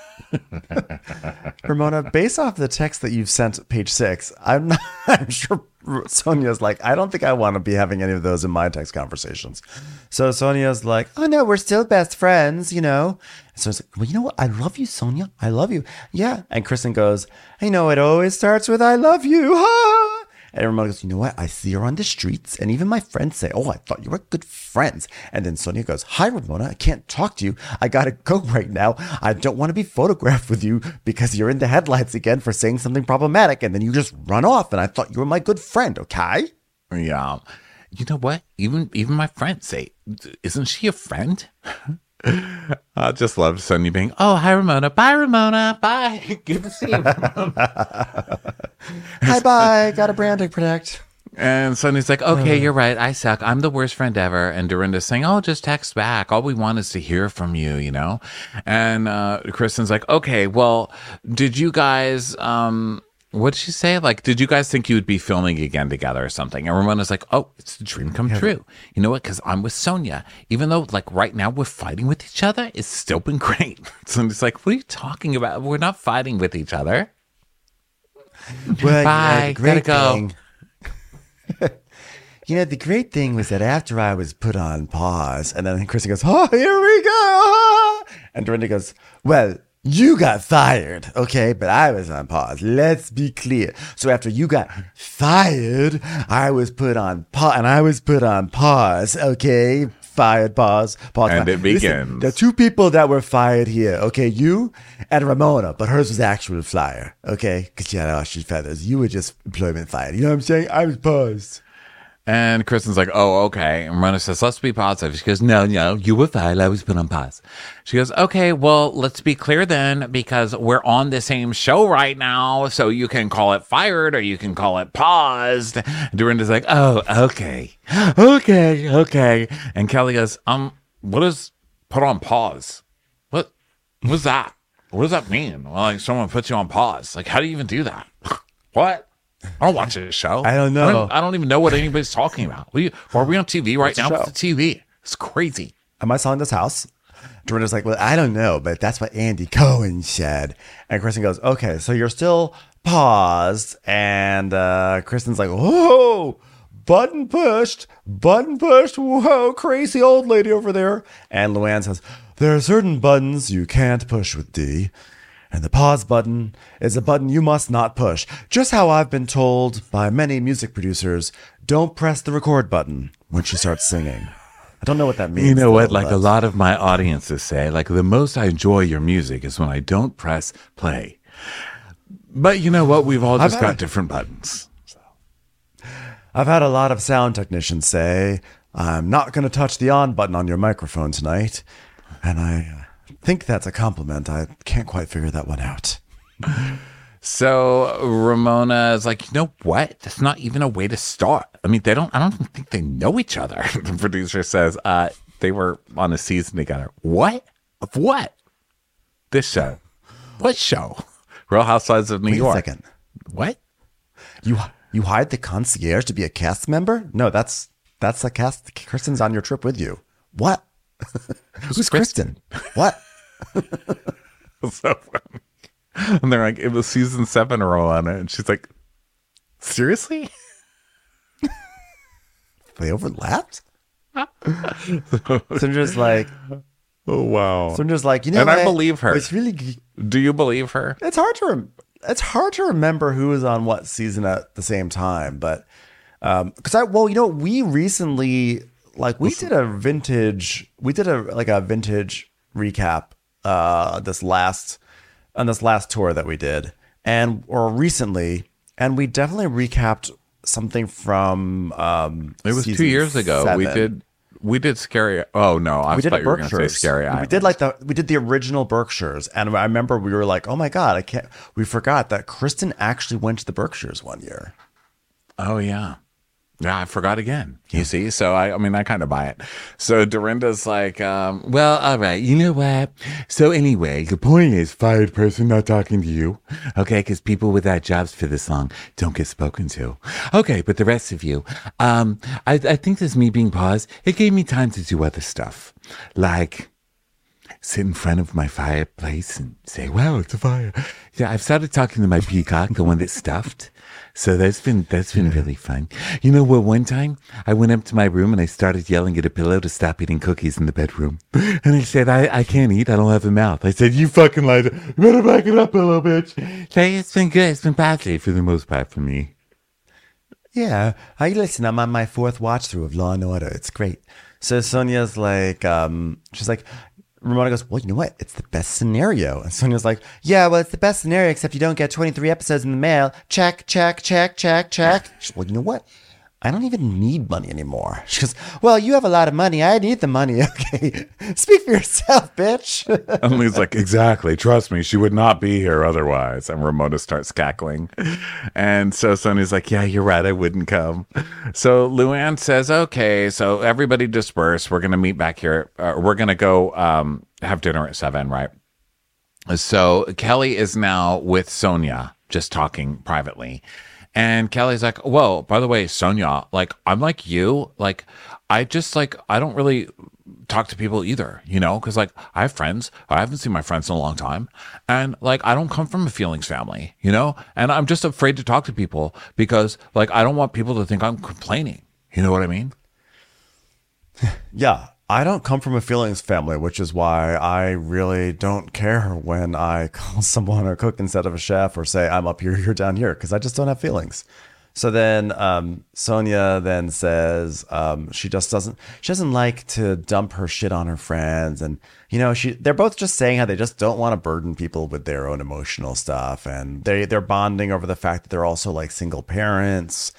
Ramona, based off the text that you've sent page 6, I'm sure Sonia's like, I don't think I want to be having any of those in my text conversations. So Sonia's like, oh no, we're still best friends, you know? So it's like, well, you know what? I love you, Sonia. I love you. Yeah. And Kristen goes, you know, it always starts with I love you. Ha! And Ramona goes, you know what? I see her on the streets. And even my friends say, oh, I thought you were good friends. And then Sonia goes, hi, Ramona. I can't talk to you. I got to go right now. I don't want to be photographed with you because you're in the headlights again for saying something problematic. And then you just run off. And I thought you were my good friend. Okay. Yeah. You know what? Even my friends say, isn't she a friend? I just love Sonia being, oh, hi, Ramona. Bye, Ramona. Bye. Good to see you, Ramona. Hi, bye. Got a brand to protect. And Sonia's like, okay, you're right. I suck. I'm the worst friend ever. And Dorinda's saying, oh, just text back. All we want is to hear from you, you know? And Kristen's like, okay, well, did you guys... what did she say? Like, did you guys think you would be filming again together or something? And Ramona's like, oh, it's a dream come true. You know what? Because I'm with Sonia. Even though, like, right now we're fighting with each other, it's still been great. Sonia's like, what are you talking about? We're not fighting with each other. Well, bye. Gotta go. You know, the great thing was that after I was put on pause, and then Kristen goes, oh, here we go. And Dorinda goes, well, you got fired, okay? But I was on pause. Let's be clear. So after you got fired, I was put on pause, and I was put on pause, okay? Fired, pause. And it begins. Listen, the two people that were fired here, okay? You and Ramona, but hers was actual flyer, okay? Because she had ostrich feathers. You were just employment fired. You know what I'm saying? I was paused. And Kristen's like, oh, okay. And Ramona says, let's be positive. She goes, no, you were fired. I was put on pause. She goes, okay, well, let's be clear then, because we're on the same show right now. So you can call it fired or you can call it paused. And Dorinda's like, oh, okay. And Kelly goes, what is put on pause? What's that? What does that mean? Well, like someone puts you on pause. Like, how do you even do that? What? I don't watch this show. I don't know. I don't even know what anybody's talking about. Are we on TV right now? What's the TV? It's crazy. Am I selling this house? Dorinda's like, well, I don't know, but that's what Andy Cohen said. And Kristen goes, okay, so you're still paused. And Kristen's like, whoa, button pushed. Whoa, crazy old lady over there. And Luann says, there are certain buttons you can't push with D. And the pause button is a button you must not push. Just how I've been told by many music producers, don't press the record button when she starts singing. I don't know what that means. You know what? Like a lot of my audiences say, like the most I enjoy your music is when I don't press play. But you know what? We've all just got different buttons. So. I've had a lot of sound technicians say, I'm not going to touch the on button on your microphone tonight. And I think that's a compliment. I can't quite figure that one out. So Ramona is like, you know what? That's not even a way to start. I mean, I don't even think they know each other. The producer says, they were on a season together. What? Of what? This show. What show? Real Housewives of New York. Wait a second. What? You hired the concierge to be a cast member? No, that's a cast. Kristen's on your trip with you. What? Who's Kristen? What? So funny. And they're like, it was season 7 roll on it. And she's like, seriously? They overlapped? So I'm just like, oh, wow. So I'm just like, you know, and I believe her. It's really. Do you believe her? It's hard to remember who was on what season at the same time. But because we recently. Like we did a vintage recap on this last tour that we did, or recently, and we definitely recapped something from it was 2 years ago. 7. We did Scary. Oh no, I thought you were going to say Scary Island. We did the original Berkshires, and I remember we were like, oh my god, we forgot that Kristen actually went to the Berkshires one year. Oh yeah. Yeah, I forgot again. You see? So, I mean, I kind of buy it. So, Dorinda's like, well, all right. You know what? So, anyway, the point is fired person not talking to you. Okay? Because people without jobs for this long don't get spoken to. Okay, but the rest of you, I think this me being paused, it gave me time to do other stuff. Like sit in front of my fireplace and say, wow, it's a fire. Yeah, I've started talking to my peacock, the one that's stuffed. So that's been really fun. You know what? One time I went up to my room and I started yelling at a pillow to stop eating cookies in the bedroom. And I said, I can't eat. I don't have a mouth. I said, you fucking lied. You better back it up, pillow, bitch. Hey, it's been good. It's been positive for the most part for me. Yeah. Listen, I'm on my 4th watch through of Law and Order. It's great. So Sonia's like, she's like, Ramona goes, well, you know what? It's the best scenario. And Sonia's like, yeah, well, it's the best scenario, except you don't get 23 episodes in the mail. Check. Well, you know what? I don't even need money anymore. She goes, well, you have a lot of money. I need the money. Okay. Speak for yourself, bitch. And Lee's like, exactly. Trust me. She would not be here otherwise. And Ramona starts cackling. And so Sonia's like, yeah, you're right. I wouldn't come. So Luann says, okay, so everybody disperse. We're going to meet back here. We're going to go have dinner at 7, right? So Kelly is now with Sonia, just talking privately. And Kelly's like, whoa, by the way, Sonia, like, I'm like you. Like, I don't really talk to people either, you know, because, like, I have friends. I haven't seen my friends in a long time. And, like, I don't come from a feelings family, you know, and I'm just afraid to talk to people because, like, I don't want people to think I'm complaining. You know what I mean? Yeah. I don't come from a feelings family, which is why I really don't care when I call someone a cook instead of a chef or say I'm up here, you're down here, because I just don't have feelings. So then Sonia then says she doesn't like to dump her shit on her friends. And, you know, they're both just saying how they just don't want to burden people with their own emotional stuff. And they're bonding over the fact that they're also like single parents.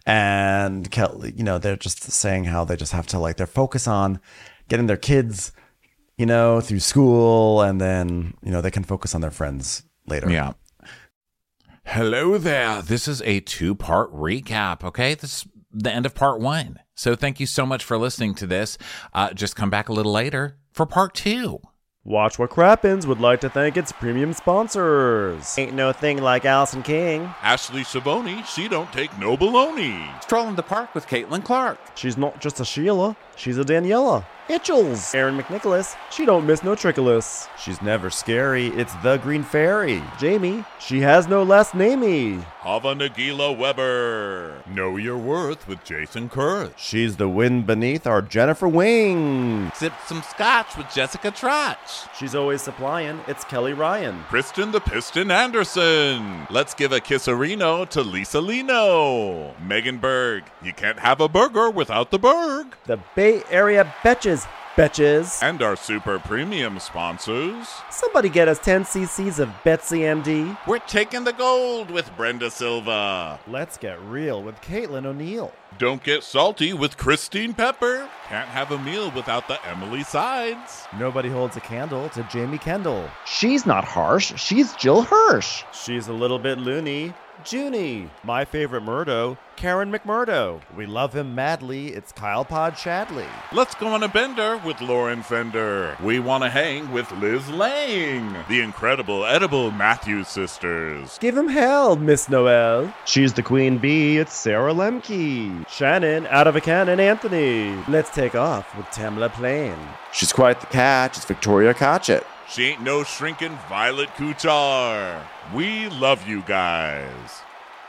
And Kelly, they're just saying how they just have to their focus on getting their kids, through school, and then, they can focus on their friends later. Yeah. Hello there. This is a 2-part recap, okay? This is the end of part 1. So thank you so much for listening to this. Just come back a little later for part 2. Watch What Crappens would like to thank its premium sponsors. Ain't no thing like Allison King. Ashley Savoni, she don't take no baloney. Strolling the park with Caitlin Clark. She's not just a Sheila, she's a Daniela. Itchels. Aaron McNicholas, she don't miss no trickolas. She's never scary, it's the Green Fairy. Jamie, she has no last namey. Hava Nagila Weber. Know Your Worth with Jason Kurth. She's the wind beneath our Jennifer Wing. Sip some scotch with Jessica Trotch. She's always supplying, it's Kelly Ryan. Kristen the Piston Anderson. Let's give a kisserino to Lisa Lino. Megan Berg. You can't have a burger without the Berg. The Bay Area Betches. And our super premium sponsors. Somebody get us 10 cc's of Betsy MD. We're taking the gold with Brenda Silva. Let's get real with Caitlin O'Neill. Don't get salty with Christine Pepper. Can't have a meal without the Emily Sides. Nobody holds a candle to Jamie Kendall. She's not harsh, she's Jill Hirsch. She's a little bit loony. Junie. My favorite Murdo, Karen McMurdo. We love him madly, it's Kyle Pod Shadley. Let's go on a bender with Lauren Fender. We want to hang with Liz Lang. The incredible edible Matthews sisters. Give him hell, Miss Noel. She's the queen bee, it's Sarah Lemke. Shannon, out of a cannon, Anthony. Let's take off with Tamla Plain. She's quite the catch, it's Victoria Cotchett. She ain't no shrinking Violet Kuchar. We love you guys.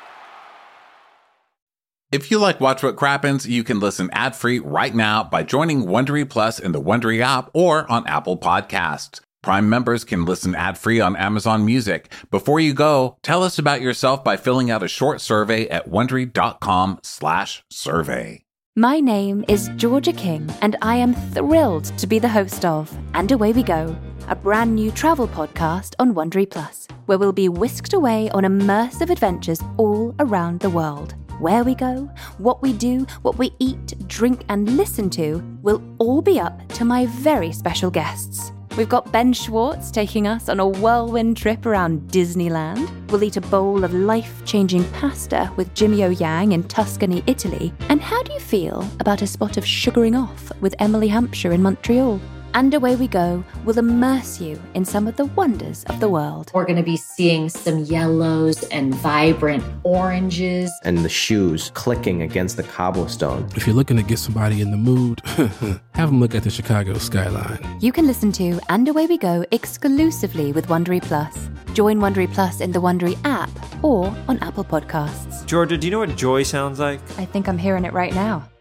If you like Watch What Crappens, you can listen ad-free right now by joining Wondery Plus in the Wondery app or on Apple Podcasts. Prime members can listen ad-free on Amazon Music. Before you go, tell us about yourself by filling out a short survey at Wondery.com/survey. My name is Georgia King, and I am thrilled to be the host of And Away We Go, a brand new travel podcast on Wondery Plus, where we'll be whisked away on immersive adventures all around the world. Where we go, what we do, what we eat, drink, and listen to will all be up to my very special guests. We've got Ben Schwartz taking us on a whirlwind trip around Disneyland. We'll eat a bowl of life-changing pasta with Jimmy O Yang in Tuscany, Italy. And how do you feel about a spot of sugaring off with Emily Hampshire in Montreal? And Away We Go will immerse you in some of the wonders of the world. We're going to be seeing some yellows and vibrant oranges. And the shoes clicking against the cobblestone. If you're looking to get somebody in the mood, have them look at the Chicago skyline. You can listen to And Away We Go exclusively with Wondery Plus. Join Wondery Plus in the Wondery app or on Apple Podcasts. Georgia, do you know what joy sounds like? I think I'm hearing it right now.